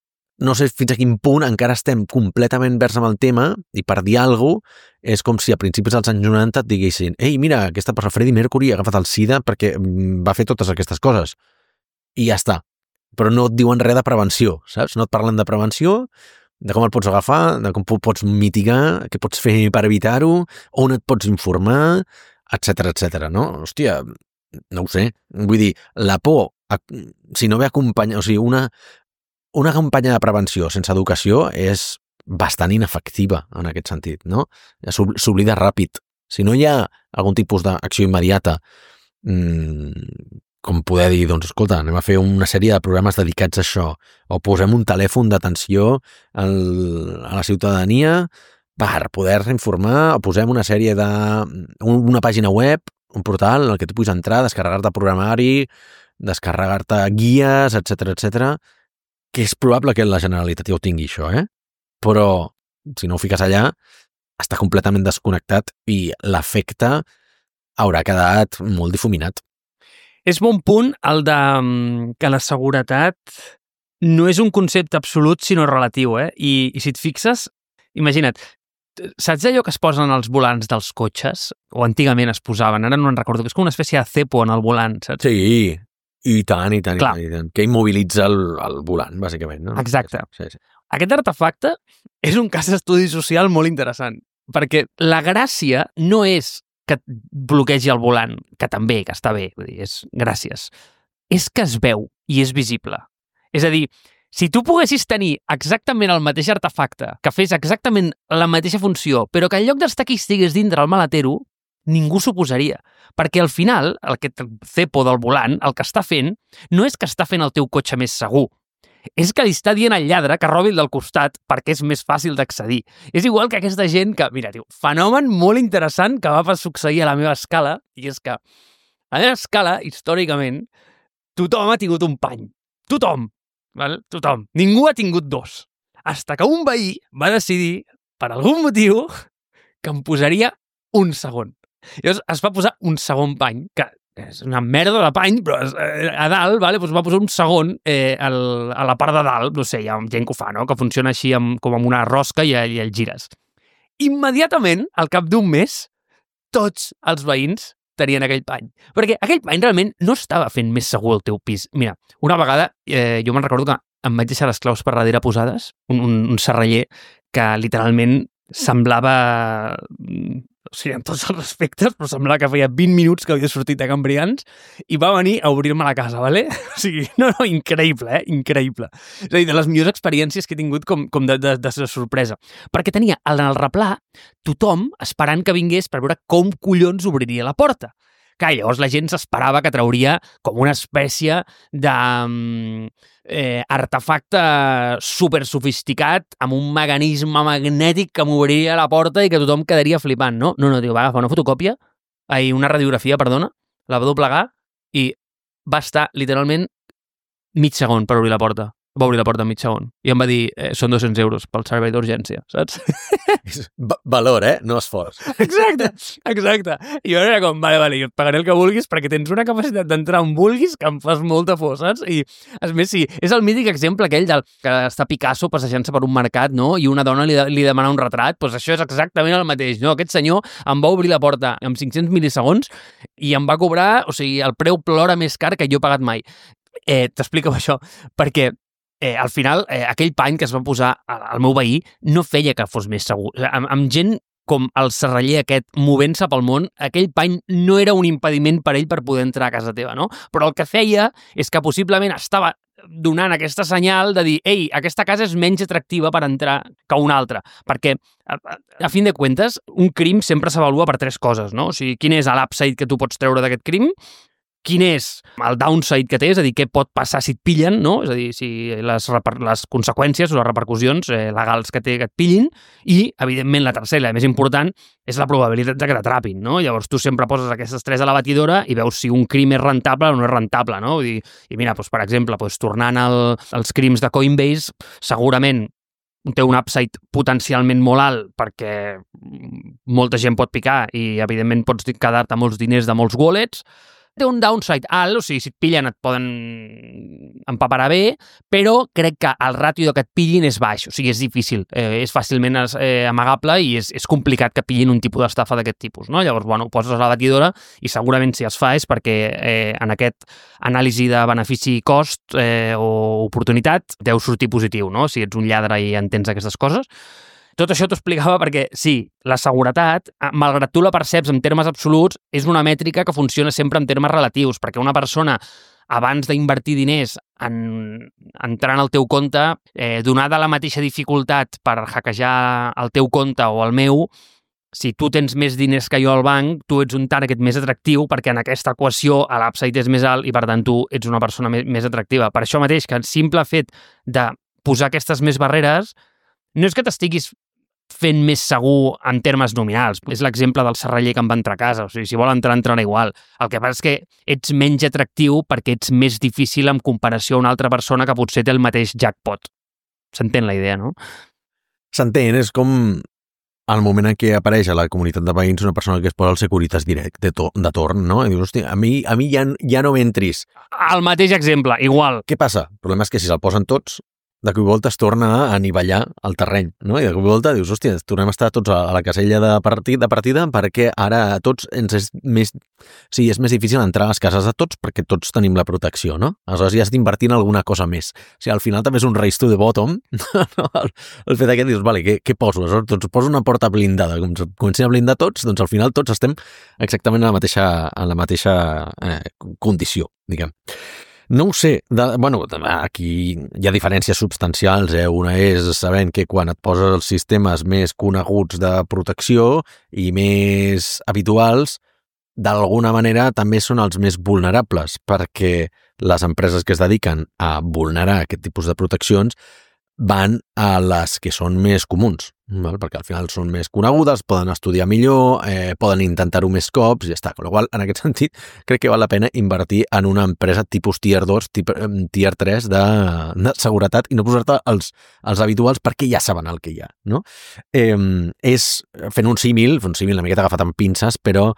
no sé fins a quin punt encara estem completament vers amb el tema i per dir alguna cosa és com si a principis dels anys noranta et diguessin ei, mira, aquesta persona, Freddie Mercury, ha agafat el SIDA perquè va fer totes aquestes coses. I ja està. Però no et diuen res de prevenció, saps? No et parlen de prevenció, de com el pots agafar, de com pots mitigar, què pots fer per evitar-ho, on et pots informar, etcètera, etcètera, no? Hòstia, no ho sé. Vull dir, la por, si no ve acompanyada, o sigui, una, una campanya de prevenció sense educació és bastant inefectiva en aquest sentit, no? S'oblida ràpid. Si no hi ha algun tipus d'acció immediata, mmm, com poder dir, doncs, escolta, anem a fer una sèrie de programes dedicats a això, o posem un telèfon d'atenció a la ciutadania per poder-se informar, o posem una sèrie de... una pàgina web, un portal en el que tu puguis entrar, descarregar-te programari, descarregar-te guies, etcètera, etcètera, que és probable que la Generalitat ja ho tingui, això, eh? Però, si no ho fiques allà, està completament desconnectat i l'efecte haurà quedat molt difuminat. És bon punt el de que la seguretat no és un concepte absolut, sinó relatiu, eh? I, i si et fixes, imagina't, saps allò que es posen als volants dels cotxes? O antigament es posaven, ara no en recordo, que és com una espècie de cepo en el volant, saps? Sí, i tant, i tant, Clar. i tant, i tant. Que immobilitza el, el volant, bàsicament, no? Exacte. Sí, sí. Aquest artefacte és un cas d'estudi social molt interessant, perquè la gràcia no és que et bloquegi el volant, que també, que està bé, vull dir, és gràcies. És que es veu i és visible. És a dir, si tu poguessis tenir exactament el mateix artefacte, que fes exactament la mateixa funció, però que en lloc d'estar aquí estigués dintre el maletero, ningú s'ho posaria. Perquè al final, aquest cepo del volant, el que està fent, no és que està fent el teu cotxe més segur, és que li està dient al lladre que robi el del costat perquè és més fàcil d'accedir. És igual que aquesta gent que, mira, tio, fenomen molt interessant que va succeir a la meva escala, i és que a la meva escala, històricament, tothom ha tingut un pany. Tothom. Val? Tothom. Ningú ha tingut dos. Hasta que un veí va decidir, per algun motiu, que em posaria un segon. Llavors es va posar un segon pany, que és una merda de pany, però a dalt, vale? Pues va posar un segon eh, al, a la part de dalt, no sé, hi ha gent que ho fa, no? Que funciona així amb, com amb una rosca i, i el gires. Immediatament, al cap d'un mes, tots els veïns tenien aquell pany. Perquè aquell pany realment no estava fent més segur el teu pis. Mira, una vegada, eh, jo me'n recordo que em vaig deixar les claus per darrere posades, un, un, un serraller que literalment semblava... o sigui, en tots els respectes, però semblava que feia vint minuts que havia sortit de Cambrians i va venir a obrir-me la casa, ¿vale? O sigui, no, no, increïble, eh? Increïble. És a dir, de les millors experiències que he tingut com, com de, de, de sorpresa. Perquè tenia en el replà tothom esperant que vingués per veure com collons obriria la porta. Clar, llavors la gent s'esperava que trauria com una espècie de eh, artefacte super sofisticat amb un mecanisme magnètic que m'obriria la porta i que tothom quedaria flipant, no? No, no, tio, va agafar una fotocòpia, ai, una radiografia, perdona, la va doblegar i va estar literalment mig segon per obrir la porta. Va obrir la porta en mig segon. I em va dir, eh, són dos-cents euros pel servei d'urgència, saps? Va- valor, eh? No esforç. Exacte, exacte. I jo era com, vale, vale, jo et pagaré el que vulguis perquè tens una capacitat d'entrar on vulguis que em fas molta por, saps? I, a més, sí, és el mític exemple aquell del que està Picasso passejant-se per un mercat, no? I una dona li, li demana un retrat, doncs això és exactament el mateix, no? Aquest senyor em va obrir la porta en cinc-cents milisegons i em va cobrar, o sigui, el preu plora més car que jo he pagat mai. Eh, T'explico això, perquè Eh, al final, eh, aquell pany que es va posar al meu veí no feia que fos més segur. O sigui, amb, amb gent com el serraller aquest movent-se pel món, aquell pany no era un impediment per ell per poder entrar a casa teva, no? Però el que feia és que possiblement estava donant aquesta senyal de dir, ei, aquesta casa és menys atractiva per entrar que una altra, perquè a, a fin de comptes, un crim sempre s'avalua per tres coses, no? O sigui, quin és l'upside que tu pots treure d'aquest crim, quin és el downside que té, és a dir, què pot passar si et pillen, no? És a dir, si les, les conseqüències o les repercussions eh, legals que té que et pillin, i, evidentment, la tercera, la més important, és la probabilitat de que t'atrapin, no? Llavors, tu sempre poses aquestes tres a la batidora i veus si un crim és rentable o no és rentable, no? I, i mira, doncs, per exemple, doncs, tornant al, als crims de Coinbase, segurament té un upside potencialment molt alt perquè molta gent pot picar i, evidentment, pots quedar-te molts diners de molts wallets. Té un downside alt, o sigui, si et pillen et poden empaparar bé, però crec que el ràtio de que et pillin és baix, o sigui, és difícil, eh, és fàcilment eh, amagable i és, és complicat que pillin un tipus d'estafa d'aquest tipus, no? Llavors, bueno, ho poses a la batidora i segurament si es fa és perquè eh, en aquest anàlisi de benefici-cost eh, o oportunitat deu sortir positiu, no? Si ets un lladre i entens aquestes coses. Tot això t'ho explicava perquè, sí, la seguretat, malgrat tu la perceps en termes absoluts, és una mètrica que funciona sempre en termes relatius, perquè una persona, abans d'invertir diners en entrar en el teu compte, eh, donada la mateixa dificultat per hackejar el teu compte o el meu, si tu tens més diners que jo al banc, tu ets un target més atractiu perquè en aquesta equació l'upside és més alt i, per tant, tu ets una persona més, més atractiva. Per això mateix, que el simple fet de posar aquestes més barreres no és que t'estiguis fent més segur en termes nominals. És l'exemple del serraller que em va entrar a casa. O sigui, si vol entrar, entrarà igual. El que passa és que ets menys atractiu perquè ets més difícil en comparació a una altra persona que potser té el mateix jackpot. S'entén la idea, no? S'entén, és com al moment en què apareix a la comunitat de veïns una persona que es posa el Securitas Direct de, to de torn, no? I dius, hòstia, a mi, a mi ja, ja no m'entris. El mateix exemple, igual. Què passa? El problema és que si se'l posen tots, de cop i volta es torna a anivellar el terreny, no? I de cop i volta dius, hòstia, tornem a estar tots a la casella de, partit, de partida perquè ara a tots ens és més... Sí, és més difícil entrar a les cases de tots perquè tots tenim la protecció, no? Aleshores ja has d'invertir en alguna cosa més. O sigui, al final també és un race to the bottom, no? El, el fet aquest dius, vale, què, què poso? Aleshores, doncs poso una porta blindada. Com comencem a blindar tots, doncs al final tots estem exactament en la mateixa, en la mateixa eh, condició, diguem. No ho sé, de, bueno, aquí hi ha diferències substancials, eh? Una és sabent que quan et poses els sistemes més coneguts de protecció i més habituals, d'alguna manera també són els més vulnerables, perquè les empreses que es dediquen a vulnerar aquest tipus de proteccions van a les que són més comuns, val? Perquè al final són més conegudes, poden estudiar millor, eh, poden intentar-ho més cops i ja està. Amb la qual cosa, en aquest sentit, crec que val la pena invertir en una empresa tipus tier dos, tier tres de, de seguretat i no posar-te els, els habituals perquè ja saben el que hi ha, no? Eh, és fent un símil, un símil una miqueta agafat amb pinces, però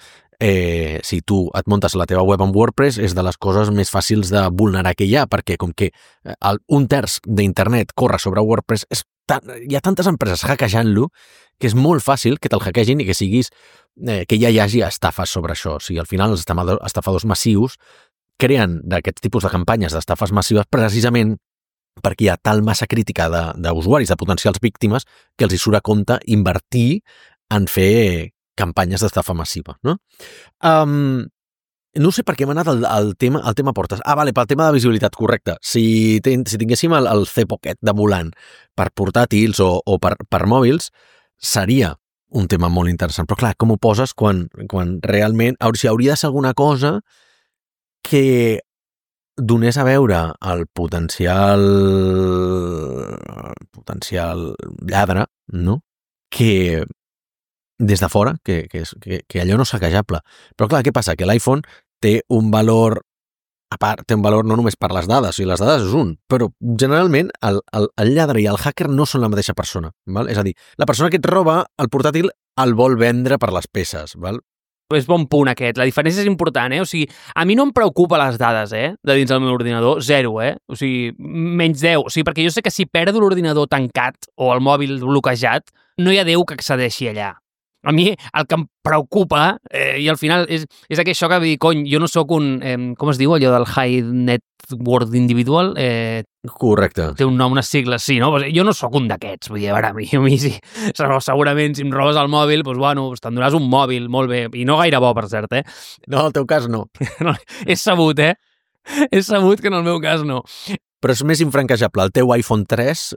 Eh, si tu et muntes la teva web amb WordPress és de les coses més fàcils de vulnerar que hi ha, perquè com que el, un terç d'internet corre sobre WordPress, és tan, hi ha tantes empreses hackejant-lo que és molt fàcil que te'l hackegin i que siguis, eh, que ja hi hagi estafes sobre això. O sigui, al final els estafadors massius creen d'aquests tipus de campanyes d'estafes massives precisament perquè hi ha tal massa crítica d'usuaris, de, de potencials víctimes, que els hi surt a compte invertir en fer campanyes d'estafa massiva, no? Um, no sé per què m'ha anat el, el, tema, el tema portes. Ah, vale, pel tema de visibilitat, correcte. Si, ten, si tinguéssim el, el C-Pocket de volant per portàtils o, o per, per mòbils, seria un tema molt interessant. Però clar, com ho poses quan, quan realment... O sigui, hauria de ser alguna cosa que donés a veure el potencial potencial lladre, no? Que des de fora, que, que, que, que allò no és hackejable. Però clar, què passa? Que l'iPhone té un valor, a part, té un valor no només per les dades, o sigui, les dades és un, però generalment el, el, el lladre i el hacker no són la mateixa persona, val? És a dir, la persona que et roba el portàtil el vol vendre per les peces, val? És bon punt aquest, la diferència és important, eh? O sigui, a mi no em preocupa les dades, eh? De dins del meu ordinador, zero, eh? O sigui, menys deu, o sigui, perquè jo sé que si perdo l'ordinador tancat o el mòbil bloquejat, no hi ha Déu que accedeixi allà. A mi el que em preocupa, eh, i al final és, és això que dir, cony, jo no sóc un, eh, com es diu allò del high net worth individual? Eh, Correcte. Té un nom, unes sigles, sí, no? Jo no sóc un d'aquests, vull dir, a veure, a mi, a mi sí, segurament si em robes el mòbil, doncs, bueno, te'n donaràs un mòbil, molt bé, i no gaire bo, per cert, eh? No, en el teu cas no. no és sabut, eh? És sabut que en el meu cas no. però és més infranquejable el teu iPhone tres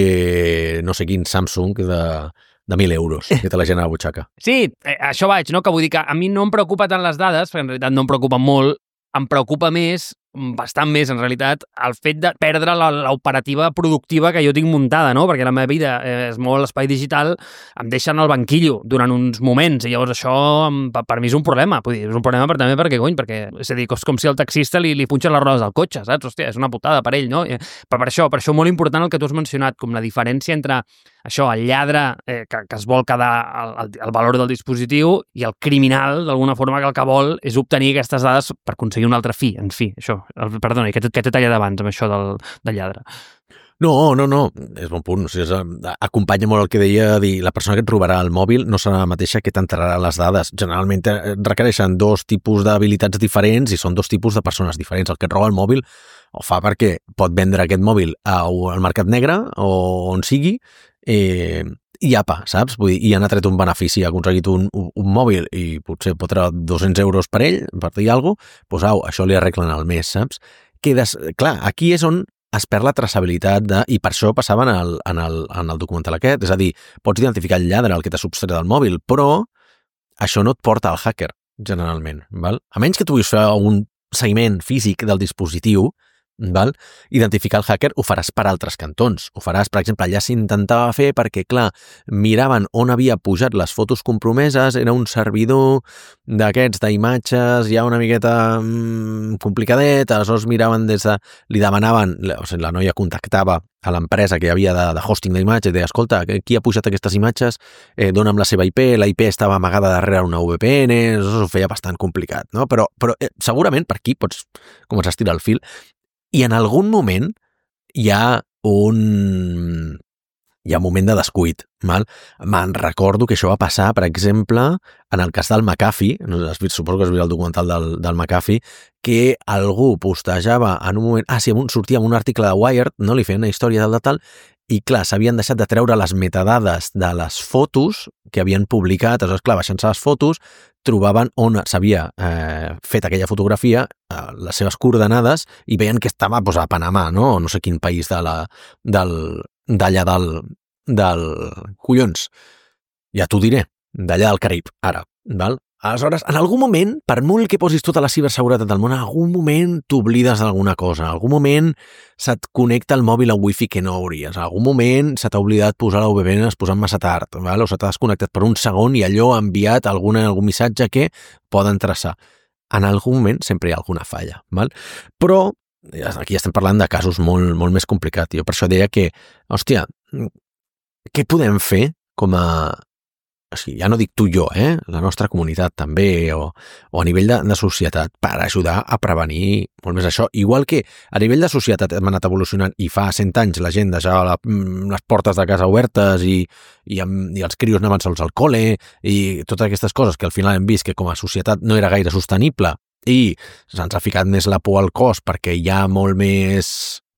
que no sé quin Samsung de, de mil euros que té la gent a la butxaca. Sí, eh, això vaig, no? Que vull dir que a mi no em preocupa tant les dades, perquè en realitat no em preocupen molt, em preocupa més, bastant més en realitat, el fet de perdre l'operativa productiva que jo tinc muntada, no? Perquè la meva vida es mou a l'espai digital, em deixen al banquillo durant uns moments, i llavors això per mi és un problema. Vull dir, és un problema però també perquè, cony, perquè és a dir, és com si el taxista li, li punxa les rodes al cotxe, saps? Hòstia, és una putada per ell, no? Però per això, per això molt important el que tu has mencionat, com la diferència entre això, el lladre eh, que, que es vol quedar el, el, el valor del dispositiu i el criminal, d'alguna forma, que el que vol és obtenir aquestes dades per aconseguir un altre fi, en fi, això. El, perdona, que t'he tallat abans amb això del, del lladre. No, no, no, és bon punt. O sigui, és, acompanya molt el que deia, dir, la persona que et robarà el mòbil no serà la mateixa que t'entrarà les dades. Generalment requereixen dos tipus d'habilitats diferents i són dos tipus de persones diferents. El que et roba el mòbil ho fa perquè pot vendre aquest mòbil al mercat negre o on sigui, eh, i apa, saps? Vull dir, i han tret un benefici, ha aconseguit un, un, un mòbil i potser pot treure dos-cents euros per ell, per dir alguna cosa, doncs au, això li arreglen al mes, saps? Quedes, clar, aquí és on es perd la traçabilitat de, i per això passava en el, en, el, en el documental aquest, és a dir, pots identificar el lladre, el que t'ha subtret del mòbil, però això no et porta al hacker, generalment, val? A menys que tu vulguis fer un seguiment físic del dispositiu, val? Identificar el hacker ho faràs per altres cantons. Ho faràs, per exemple, allà s'intentava fer perquè, clar, miraven on havia pujat les fotos compromeses, era un servidor d'aquests d'imatges ja una miqueta mmm, complicadet, aleshores miraven des de... li demanaven, o sigui, la noia contactava a l'empresa que hi havia de, de hosting d'imatges i deia, escolta, qui ha pujat aquestes imatges? Eh, dona'm la seva I P, la I P estava amagada darrere una V P N, això ho feia bastant complicat, no? Però, però eh, segurament per aquí pots començar a estirar el fil. I en algun moment hi ha un... hi ha un moment de descuit, val? Me'n recordo que això va passar, per exemple, en el cas del McAfee, no has vist, suposo que has vist el documental del, del McAfee, que algú postejava en un moment... Ah, sí, sortia en un article de Wired, no li feien una història del de tal, i clar, s'havien deixat de treure les metadades de les fotos que havien publicat, aleshores, clar, baixant-se les fotos, trobaven on s'havia eh, fet aquella fotografia, eh, les seves coordenades, i veien que estava pues, a Panamà, no? O no sé quin país de la, del, d'allà del, del... Collons, ja t'ho diré, d'allà del Carib, ara, val? Aleshores, en algun moment, per molt que posis tota la ciberseguretat del món, en algun moment t'oblides d'alguna cosa, en algun moment se't connecta el mòbil a wifi que no hauries, en algun moment se t'ha oblidat posar la V P N, has posat massa tard, val? O se t'ha desconnectat per un segon i allò ha enviat alguna, algun missatge que poden traçar. En algun moment sempre hi ha alguna falla, val? Però aquí estem parlant de casos molt, molt més complicats. Jo per això deia que, hòstia, què podem fer com a... O sigui, ja no dic tu i jo, eh? La nostra comunitat també, o, o a nivell de, de societat, per ajudar a prevenir molt més això. Igual que a nivell de societat hem anat evolucionant i fa cent anys la gent deixava la, les portes de casa obertes i, i, i els crios anaven sols al col·le i totes aquestes coses que al final hem vist que com a societat no era gaire sostenible i se'ns ha ficat més la por al cos perquè hi ha molt més...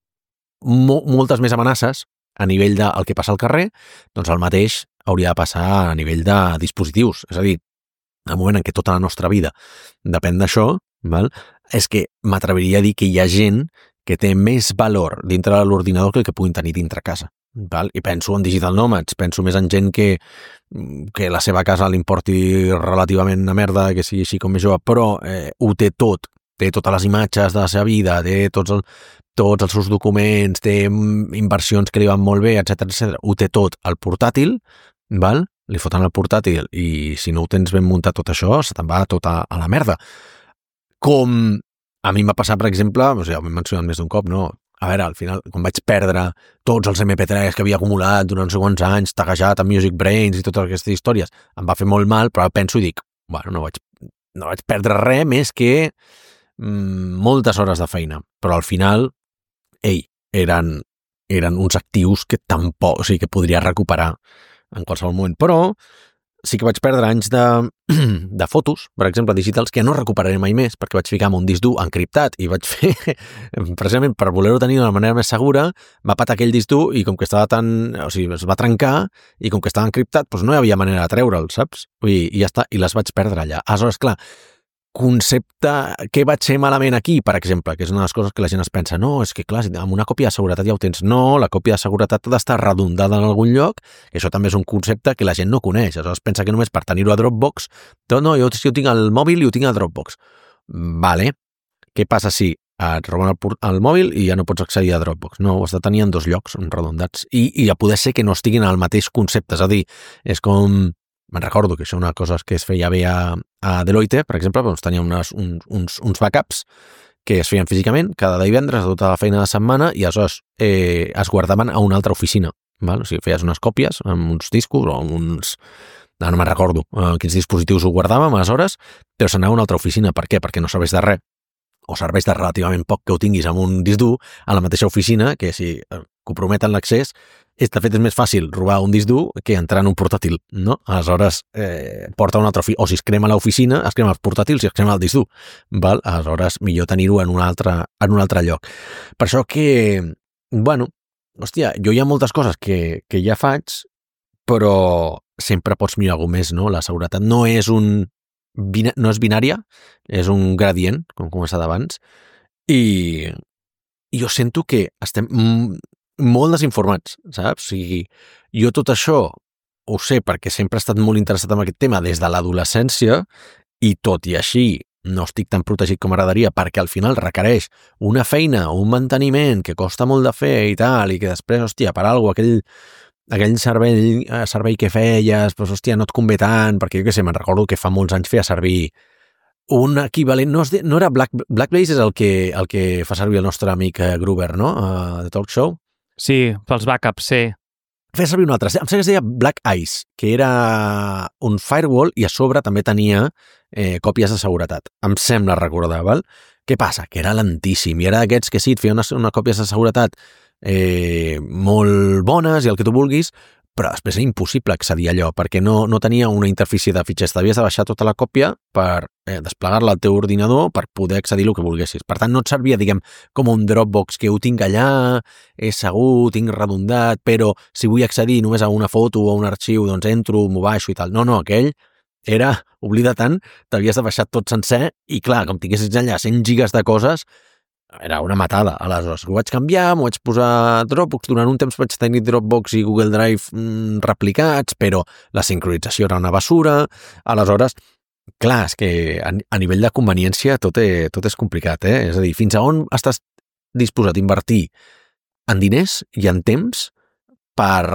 Mo, moltes més amenaces a nivell del que passa al carrer, doncs el mateix hauria de passar a nivell de dispositius. És a dir, el moment en què tota la nostra vida depèn d'això, val? És que m'atreviria a dir que hi ha gent que té més valor dintre de l'ordinador que el que puguin tenir dintre casa. Val? I penso en digital nomads, penso més en gent que, que la seva casa li importi relativament una merda, que sigui així com més jove, però eh, ho té tot. Té totes les imatges de la seva vida, té tots, el, tots els seus documents, té inversions que li van molt bé, etcètera, etcètera. Ho té tot al portàtil, val? Li foten el portàtil i si no ho tens ben muntat tot això, se te'n va tot a, a la merda. Com a mi em va passar, per exemple, o sigui, ho he mencionat més d'un cop, no? A veure, al final, quan vaig perdre tots els eme pe tres que havia acumulat durant uns segons anys, taguejat amb Music Brains i totes aquestes històries, em va fer molt mal, però penso i dic, bueno, no vaig, no vaig perdre res més que moltes hores de feina, però al final ei, eren, eren uns actius que tampoc, o sigui, que podria recuperar en qualsevol moment, però sí que vaig perdre anys de, de fotos, per exemple, digitals, que no recuperaré mai més, perquè vaig ficar amb un disc dur encriptat i vaig fer, precisament per voler-ho tenir d'una manera més segura, va patar aquell disc dur i com que estava tan, o sigui, es va trencar i com que estava encriptat, doncs no hi havia manera de treure'l, saps? I, i ja està, i les vaig perdre allà. Aleshores, clar, concepte, què vaig fer malament aquí, per exemple, que és una de les coses que la gent es pensa, no, és que clar, amb una còpia de seguretat ja ho tens. No, la còpia de seguretat ha d'estar redundada en algun lloc, que això també és un concepte que la gent no coneix. Aleshores pensa que només per tenir-ho a Dropbox, no, no, jo, si ho tinc al mòbil i ho tinc a Dropbox. Vale, què passa si et roben el, el mòbil i ja no pots accedir a Dropbox? No, ho has de tenir en dos llocs redundats. I, i ja poder ser que no estiguin al mateix concepte, és a dir, és com... Me'n recordo que això una cosa que es feia bé a, a Deloitte, per exemple, doncs tenia unes, uns, uns, uns backups que es feien físicament cada divendres de tota la feina de setmana i aleshores eh, es guardaven a una altra oficina. Val? O sigui, feies unes còpies amb uns discos o amb uns... No, no me'n recordo eh, quins dispositius ho guardàvem aleshores, però s'anava a una altra oficina. Per què? Perquè no serveix de res o serveix de relativament poc que ho tinguis amb un disc dur a la mateixa oficina, que si comprometen l'accés, és, de fet és més fàcil robar un disc dur que entrar en un portàtil, no? Aleshores, eh, porta una altra oficina, o si es crema l'oficina, es crema els portàtils i es crema el disc dur, val? Aleshores, millor tenir-ho en un altre, en un altre lloc. Per això que, bueno, hòstia, jo hi ha moltes coses que, que ja faig, però sempre pots mirar alguna més, no? La seguretat no és un no és binària, és un gradient, com començat abans, i jo sento que estem molt desinformats, saps? O sigui, jo tot això ho sé perquè sempre he estat molt interessat en aquest tema des de l'adolescència i tot i així no estic tan protegit com m'agradaria perquè al final requereix una feina o un manteniment que costa molt de fer i tal, i que després, hòstia, per alguna cosa, aquell aquell servei, servei que feies, doncs, hòstia, no et convé tant, perquè jo què sé, me'n recordo que fa molts anys feia servir un equivalent, no, de, no era Black, Blackblaze, és el que, el que fa servir el nostre amic Gruber, no?, uh, de Talk Show. Sí, pels backups, sí. Feia servir un altre, em sembla que es deia Black Ice, que era un firewall i a sobre també tenia eh, còpies de seguretat. Em sembla recordar, val? Què passa? Que era lentíssim i era d'aquests que sí, et feia unes, unes còpies de seguretat Eh, molt bones i el que tu vulguis, però després era impossible accedir a allò perquè no, no tenia una interfície de fitxers, t'havies de baixar tota la còpia per eh, desplegar-la al teu ordinador per poder accedir al que volguessis. Per tant, no et servia, diguem, com un Dropbox que ho tinc allà, és segur, tinc redundat, però si vull accedir només a una foto o a un arxiu, doncs entro, m'ho baixo i tal. No, no, aquell era, oblida tant, t'havies de baixar tot sencer i clar, com tinguessis allà cent gigas de coses, era una matada. Aleshores, ho vaig canviar, m'ho vaig posar a Dropbox, durant un temps vaig tenir Dropbox i Google Drive mm, replicats, però la sincronització era una basura. Aleshores, clar, és que a, a nivell de conveniència tot, és, tot és complicat, eh? És a dir, fins a on estàs disposat a invertir en diners i en temps per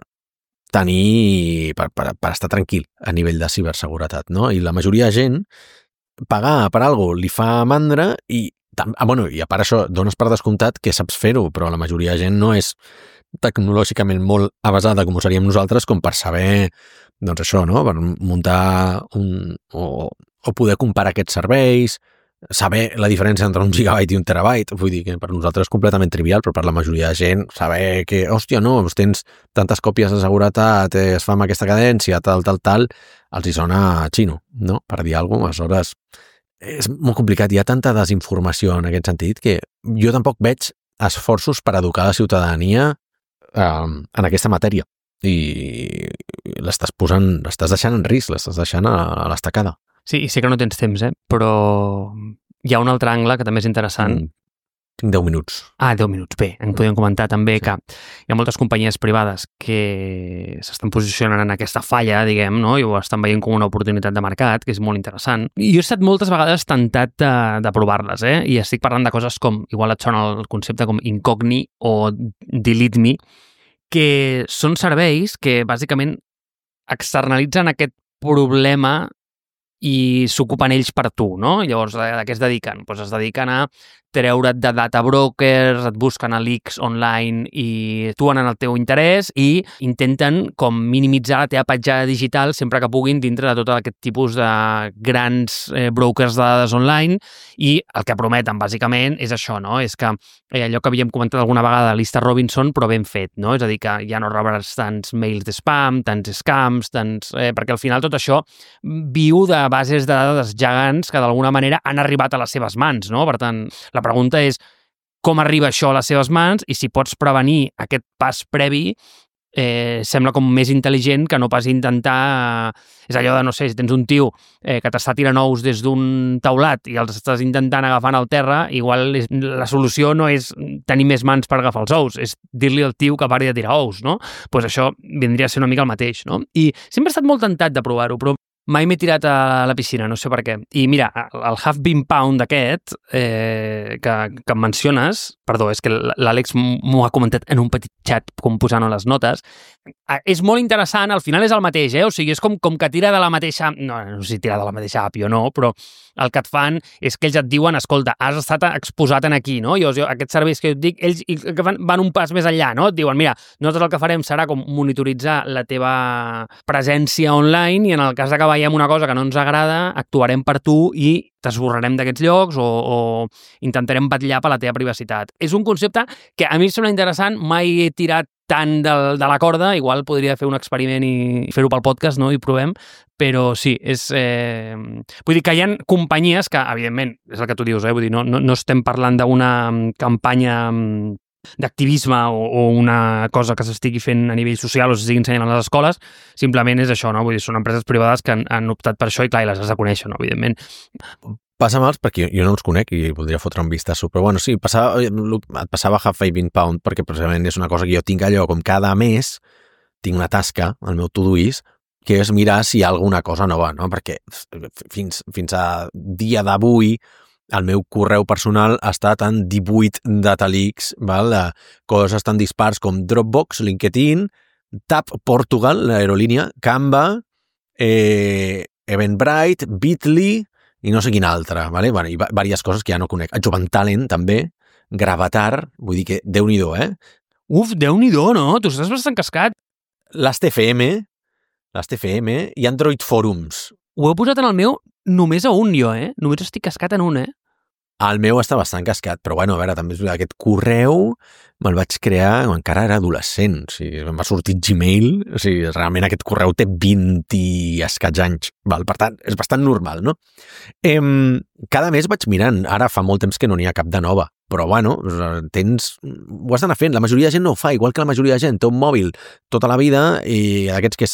tenir, per, per, per estar tranquil a nivell de ciberseguretat, no? I la majoria de gent pagar per alguna cosa li fa mandra i Ah, bueno, i a part això, dones per descomptat que saps fer-ho, però la majoria de gent no és tecnològicament molt avasada com ho seríem nosaltres com per saber, doncs això, no? Per muntar un, o, o poder comparar aquests serveis, saber la diferència entre un gigabyte i un terabyte, vull dir que per nosaltres és completament trivial, però per la majoria de gent saber que, hòstia, no, tens tantes còpies de seguretat, es fa amb aquesta cadència, tal, tal, tal, els hi sona xino, no? Per dir alguna cosa, aleshores és molt complicat, hi ha tanta desinformació en aquest sentit que jo tampoc veig esforços per educar la ciutadania eh, en aquesta matèria i l'estàs posant, l'estàs deixant en risc, l'estàs deixant a, a l'estacada. Sí, i sé que no tens temps, eh? Però hi ha un altre angle que també és interessant. Mm. Tinc deu minuts. Ah, deu minuts. Bé, en podem comentar també sí. que hi ha moltes companyies privades que s'estan posicionant en aquesta falla, diguem, no? I ho estan veient com una oportunitat de mercat, que és molt interessant. I jo he estat moltes vegades tentat de, de provar-les, eh? I estic parlant de coses com, igual et sona el concepte com Incogni o Delete Me, que són serveis que bàsicament externalitzen aquest problema i s'ocupen ells per tu, no? Llavors, a què es dediquen? Pues es dediquen a treure't de data brokers, et busquen a leaks online i actuen en el teu interès i intenten com minimitzar la teva petjada digital sempre que puguin dintre de tot aquest tipus de grans eh, brokers de dades online i el que prometen, bàsicament, és això, no? És que eh, allò que havíem comentat alguna vegada a Lista Robinson, però ben fet, no? És a dir, que ja no rebràs tants mails de spam, tants scams, tants... Eh, perquè al final tot això viu de bases de dades gegants que d'alguna manera han arribat a les seves mans, no? Per tant, la pregunta és com arriba això a les seves mans i si pots prevenir aquest pas previ eh, sembla com més intel·ligent que no pas intentar... És allò de, no sé, si tens un tio eh, que t'està tirant ous des d'un taulat i els estàs intentant agafant al terra, igual és, la solució no és tenir més mans per agafar els ous, és dir-li al tio que pari de tirar ous, no? Doncs pues això vindria a ser una mica el mateix, no? I sempre he estat molt tentat de provar-ho, però mai m'he tirat a la piscina, no sé per què. I mira, el Half Bean Pound aquest eh, que, que em menciones, perdó, és que l'Àlex m'ho ha comentat en un petit xat com posant les notes, és molt interessant, al final és el mateix, eh? O sigui, és com, com que tira de la mateixa... No, no sé si tira de la mateixa àpia o no, però el que et fan és que ells et diuen, escolta, has estat exposat en aquí, no? Jo, jo aquests serveis que jo et dic, ells que van, van un pas més enllà, no? Et diuen, mira, nosaltres el que farem serà com monitoritzar la teva presència online i en el cas de que veiem una cosa que no ens agrada, actuarem per tu i t'esborrarem d'aquests llocs o, o intentarem vetllar per la teva privacitat. És un concepte que a mi em sembla interessant, mai he tirat tant de, de la corda, igual podria fer un experiment i fer-ho pel podcast, no? I provem, però sí, és... Eh... Vull dir que hi ha companyies que, evidentment, és el que tu dius, eh? Vull dir, no, no, no estem parlant d'una campanya d'activisme o, o una cosa que s'estigui fent a nivell social o s'estiguin ensenyant a les escoles, simplement és això, no? Vull dir, són empreses privades que han, han optat per això i, clar, i les has de conèixer, no? Evidentment. Passa mals perquè jo no els conec i voldria fotre un vistazo, però bueno, sí, passava, et passava Half Bean Pound perquè precisament és una cosa que jo tinc allò, com cada mes tinc una tasca al meu Todoist, que és mirar si hi ha alguna cosa nova, no? Perquè fins, fins a dia d'avui el meu correu personal ha estat en divuit data leaks, val? De coses tan dispars com Dropbox, LinkedIn, TAP Portugal, l'aerolínia, Canva, eh, Eventbrite, Bitly i no sé quina altra, ¿vale? Bueno, i diverses coses que ja no conec. Jovent Talent, també, Gravatar, vull dir que Déu-n'hi-do, eh? Uf, Déu-n'hi-do, no? Tu estàs bastant cascat. L'A S T F M, l'A S T F M i Android Forums. Ho he posat en el meu només a un, jo, eh? Només estic cascat en un, eh? El meu està bastant cascat, però bueno, a veure, també és aquest correu me'l vaig crear quan encara era adolescent, o sigui, em va sortir Gmail, o sigui, realment aquest correu té vint i escaig anys, val? Per tant, és bastant normal, no? Em, cada mes vaig mirant, ara fa molt temps que no n'hi ha cap de nova, però bueno, tens, ho has d'anar fent, la majoria de gent no ho fa, igual que la majoria de gent té un mòbil tota la vida i aquests que es,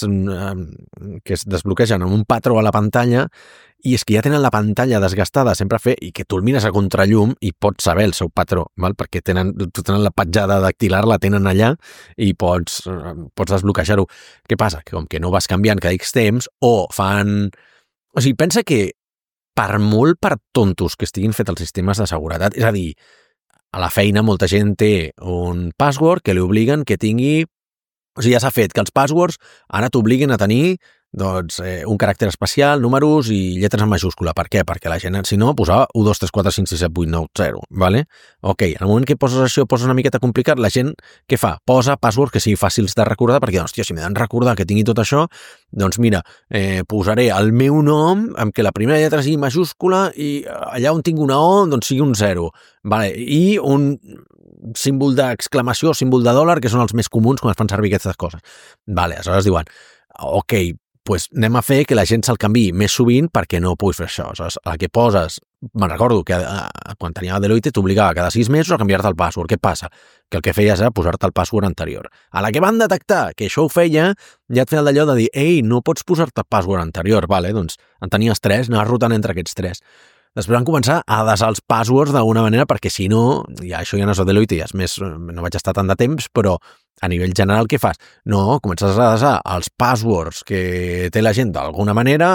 que es desbloquegen amb un patró a la pantalla i és que ja tenen la pantalla desgastada sempre a fer i que tu el mires a contrallum i pots saber el seu patró, val? Perquè tenen, tenen la petjada dactilar, la tenen allà i pots, pots desbloquejar-ho. Què passa? Que com que no vas canviant cada X temps o fan... O sigui, pensa que per molt per tontos que estiguin fets els sistemes de seguretat, és a dir, a la feina molta gent té un password que li obliguen que tingui... O sigui, ja s'ha fet que els passwords ara t'obliguen a tenir doncs, eh, un caràcter especial, números i lletres en majúscula. Per què? Perquè la gent, si no, posava u, dos, tres, quatre, cinc, sis, set, vuit, nou, zero, vale? Ok, en el moment que poses això, poses una miqueta complicat, la gent, què fa? Posa passwords que siguin fàcils de recordar, perquè, hòstia, si m'he de recordar que tingui tot això, doncs mira, eh, posaré el meu nom amb que la primera lletra sigui majúscula i allà on tinc una O, doncs sigui un zero, vale? I un símbol d'exclamació, símbol de dòlar, que són els més comuns quan es fan servir aquestes coses. Vale, aleshores diuen, ok, pues anem a fer que la gent se'l canviï més sovint perquè no puguis fer això. Aleshores, el que poses, me'n recordo que eh, quan tenia a Deloitte t'obligava cada sis mesos a canviar-te el password. Què passa? Que el que feies era posar-te el password anterior. A la que van detectar que això ho feia, ja et feia d'allò de dir, ei, no pots posar-te el password anterior, vale? Doncs en tenies tres, anaves rotant entre aquests tres. Després van començar a desar els passwords d'alguna manera perquè si no, ja això ja no és a Deloitte, ja és més, no vaig estar tant de temps, però a nivell general què fas? No, comences a desar els passwords que té la gent d'alguna manera,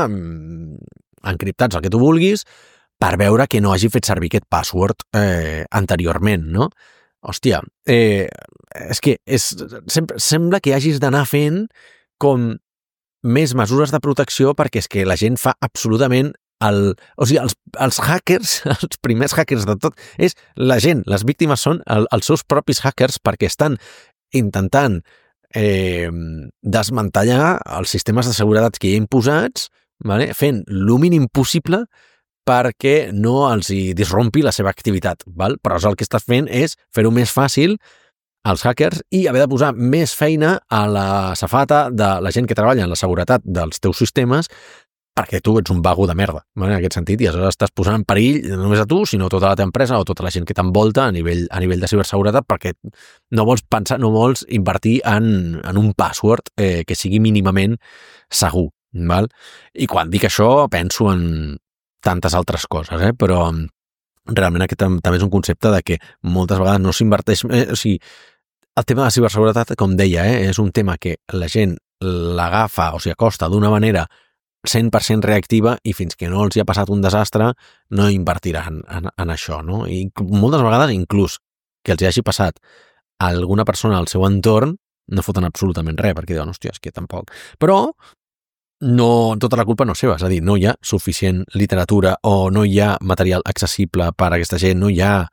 encriptats el que tu vulguis, per veure que no hagi fet servir aquest password eh, anteriorment, no? Hòstia, eh, és que és, sempre, sembla que hagis d'anar fent com més mesures de protecció perquè és que la gent fa absolutament el, o sigui, els, els hackers, els primers hackers de tot, és la gent, les víctimes són el, els seus propis hackers perquè estan intentant eh, desmantellar els sistemes de seguretat que hi ha imposats, vale? Fent el mínim possible perquè no els hi disrompi la seva activitat, val? Però el que estàs fent és fer-ho més fàcil als hackers i haver de posar més feina a la safata de la gent que treballa en la seguretat dels teus sistemes perquè tu ets un vago de merda, en aquest sentit, i aleshores estàs posant en perill no només a tu, sinó tota la teva empresa o tota la gent que t'envolta a nivell, a nivell de ciberseguretat, perquè no vols pensar, no vols invertir en, en un password eh, que sigui mínimament segur, val? I quan dic això penso en tantes altres coses, eh? Però realment aquest també és un concepte de que moltes vegades no s'inverteix, eh, o sigui, el tema de la ciberseguretat, com deia, eh, és un tema que la gent l'agafa o s'hi acosta d'una manera cent per cent reactiva i fins que no els hi ha passat un desastre no invertiran en, en això, no? I moltes vegades inclús que els hi hagi passat a alguna persona al seu entorn no foten absolutament res, perquè diuen, hòstia, és que tampoc. Però no, tota la culpa no és seva, és a dir, no hi ha suficient literatura o no hi ha material accessible per a aquesta gent, no hi ha...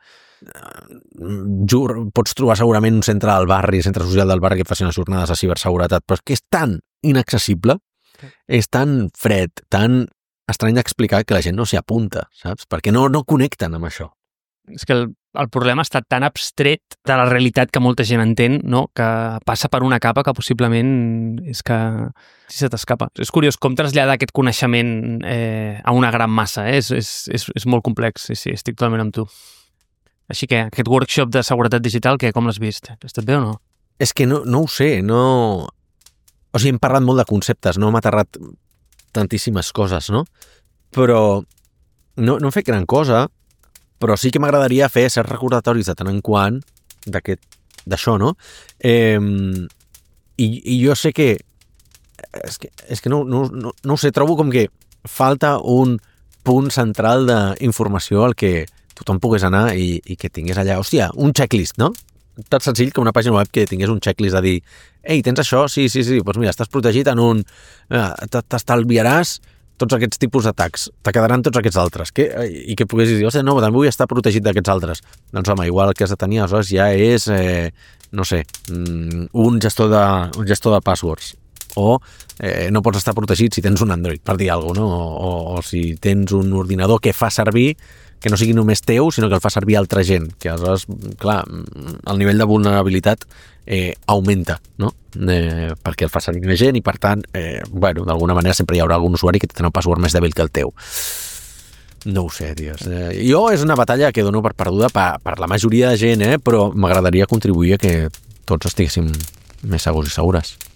Jur, pots trobar segurament un centre del barri, centre social del barri que facin les jornades de ciberseguretat, però és que és tan inaccessible, és tan fred, tan estrany d'explicar que la gent no s'hi apunta, saps? Perquè no, no connecten amb això. És que el, el problema està tan abstret de la realitat que molta gent entén, no? Que passa per una capa que possiblement és que si se t'escapa. És curiós com traslladar aquest coneixement eh, a una gran massa, eh? és, és, és, és molt complex, sí, sí, estic totalment amb tu. Així que aquest workshop de seguretat digital, que com l'has vist? Ha estat bé o no? És que no, no ho sé, no... O sigui, hem parlat molt de conceptes, no hem aterrat tantíssimes coses, no? Però no, no hem fet gran cosa, però sí que m'agradaria fer certs recordatoris de tant en quant d'aquest, d'això, no? Eh, i, I jo sé que és que, és que no, no, no, no ho sé, trobo com que falta un punt central d'informació al que tothom pogués anar i, i que tingués allà, hòstia, un checklist, no? Tan senzill com una pàgina web que tingués un checklist de dir ei, tens això? Sí, sí, sí, doncs mira, estàs protegit en un... T'estalviaràs tots aquests tipus d'atacs, te quedaran tots aquests altres, que, i que poguessis dir, ostres, no, també vull estar protegit d'aquests altres. Doncs home, igual el que has de tenir aleshores ja és, eh, no sé, un gestor de, un gestor de passwords, o eh, no pots estar protegit si tens un Android, per dir alguna cosa, no? O, o, o si tens un ordinador que fa servir que no sigui només teu, sinó que el fa servir altra gent, que aleshores, clar, el nivell de vulnerabilitat eh, augmenta, no? Eh, perquè el fa servir més gent i, per tant, eh, bueno, d'alguna manera sempre hi haurà algun usuari que té un password més dèbil que el teu. No ho sé, tios. Eh, jo és una batalla que dono per perduda per, per la majoria de gent, eh, però m'agradaria contribuir a que tots estiguéssim més segurs i segures.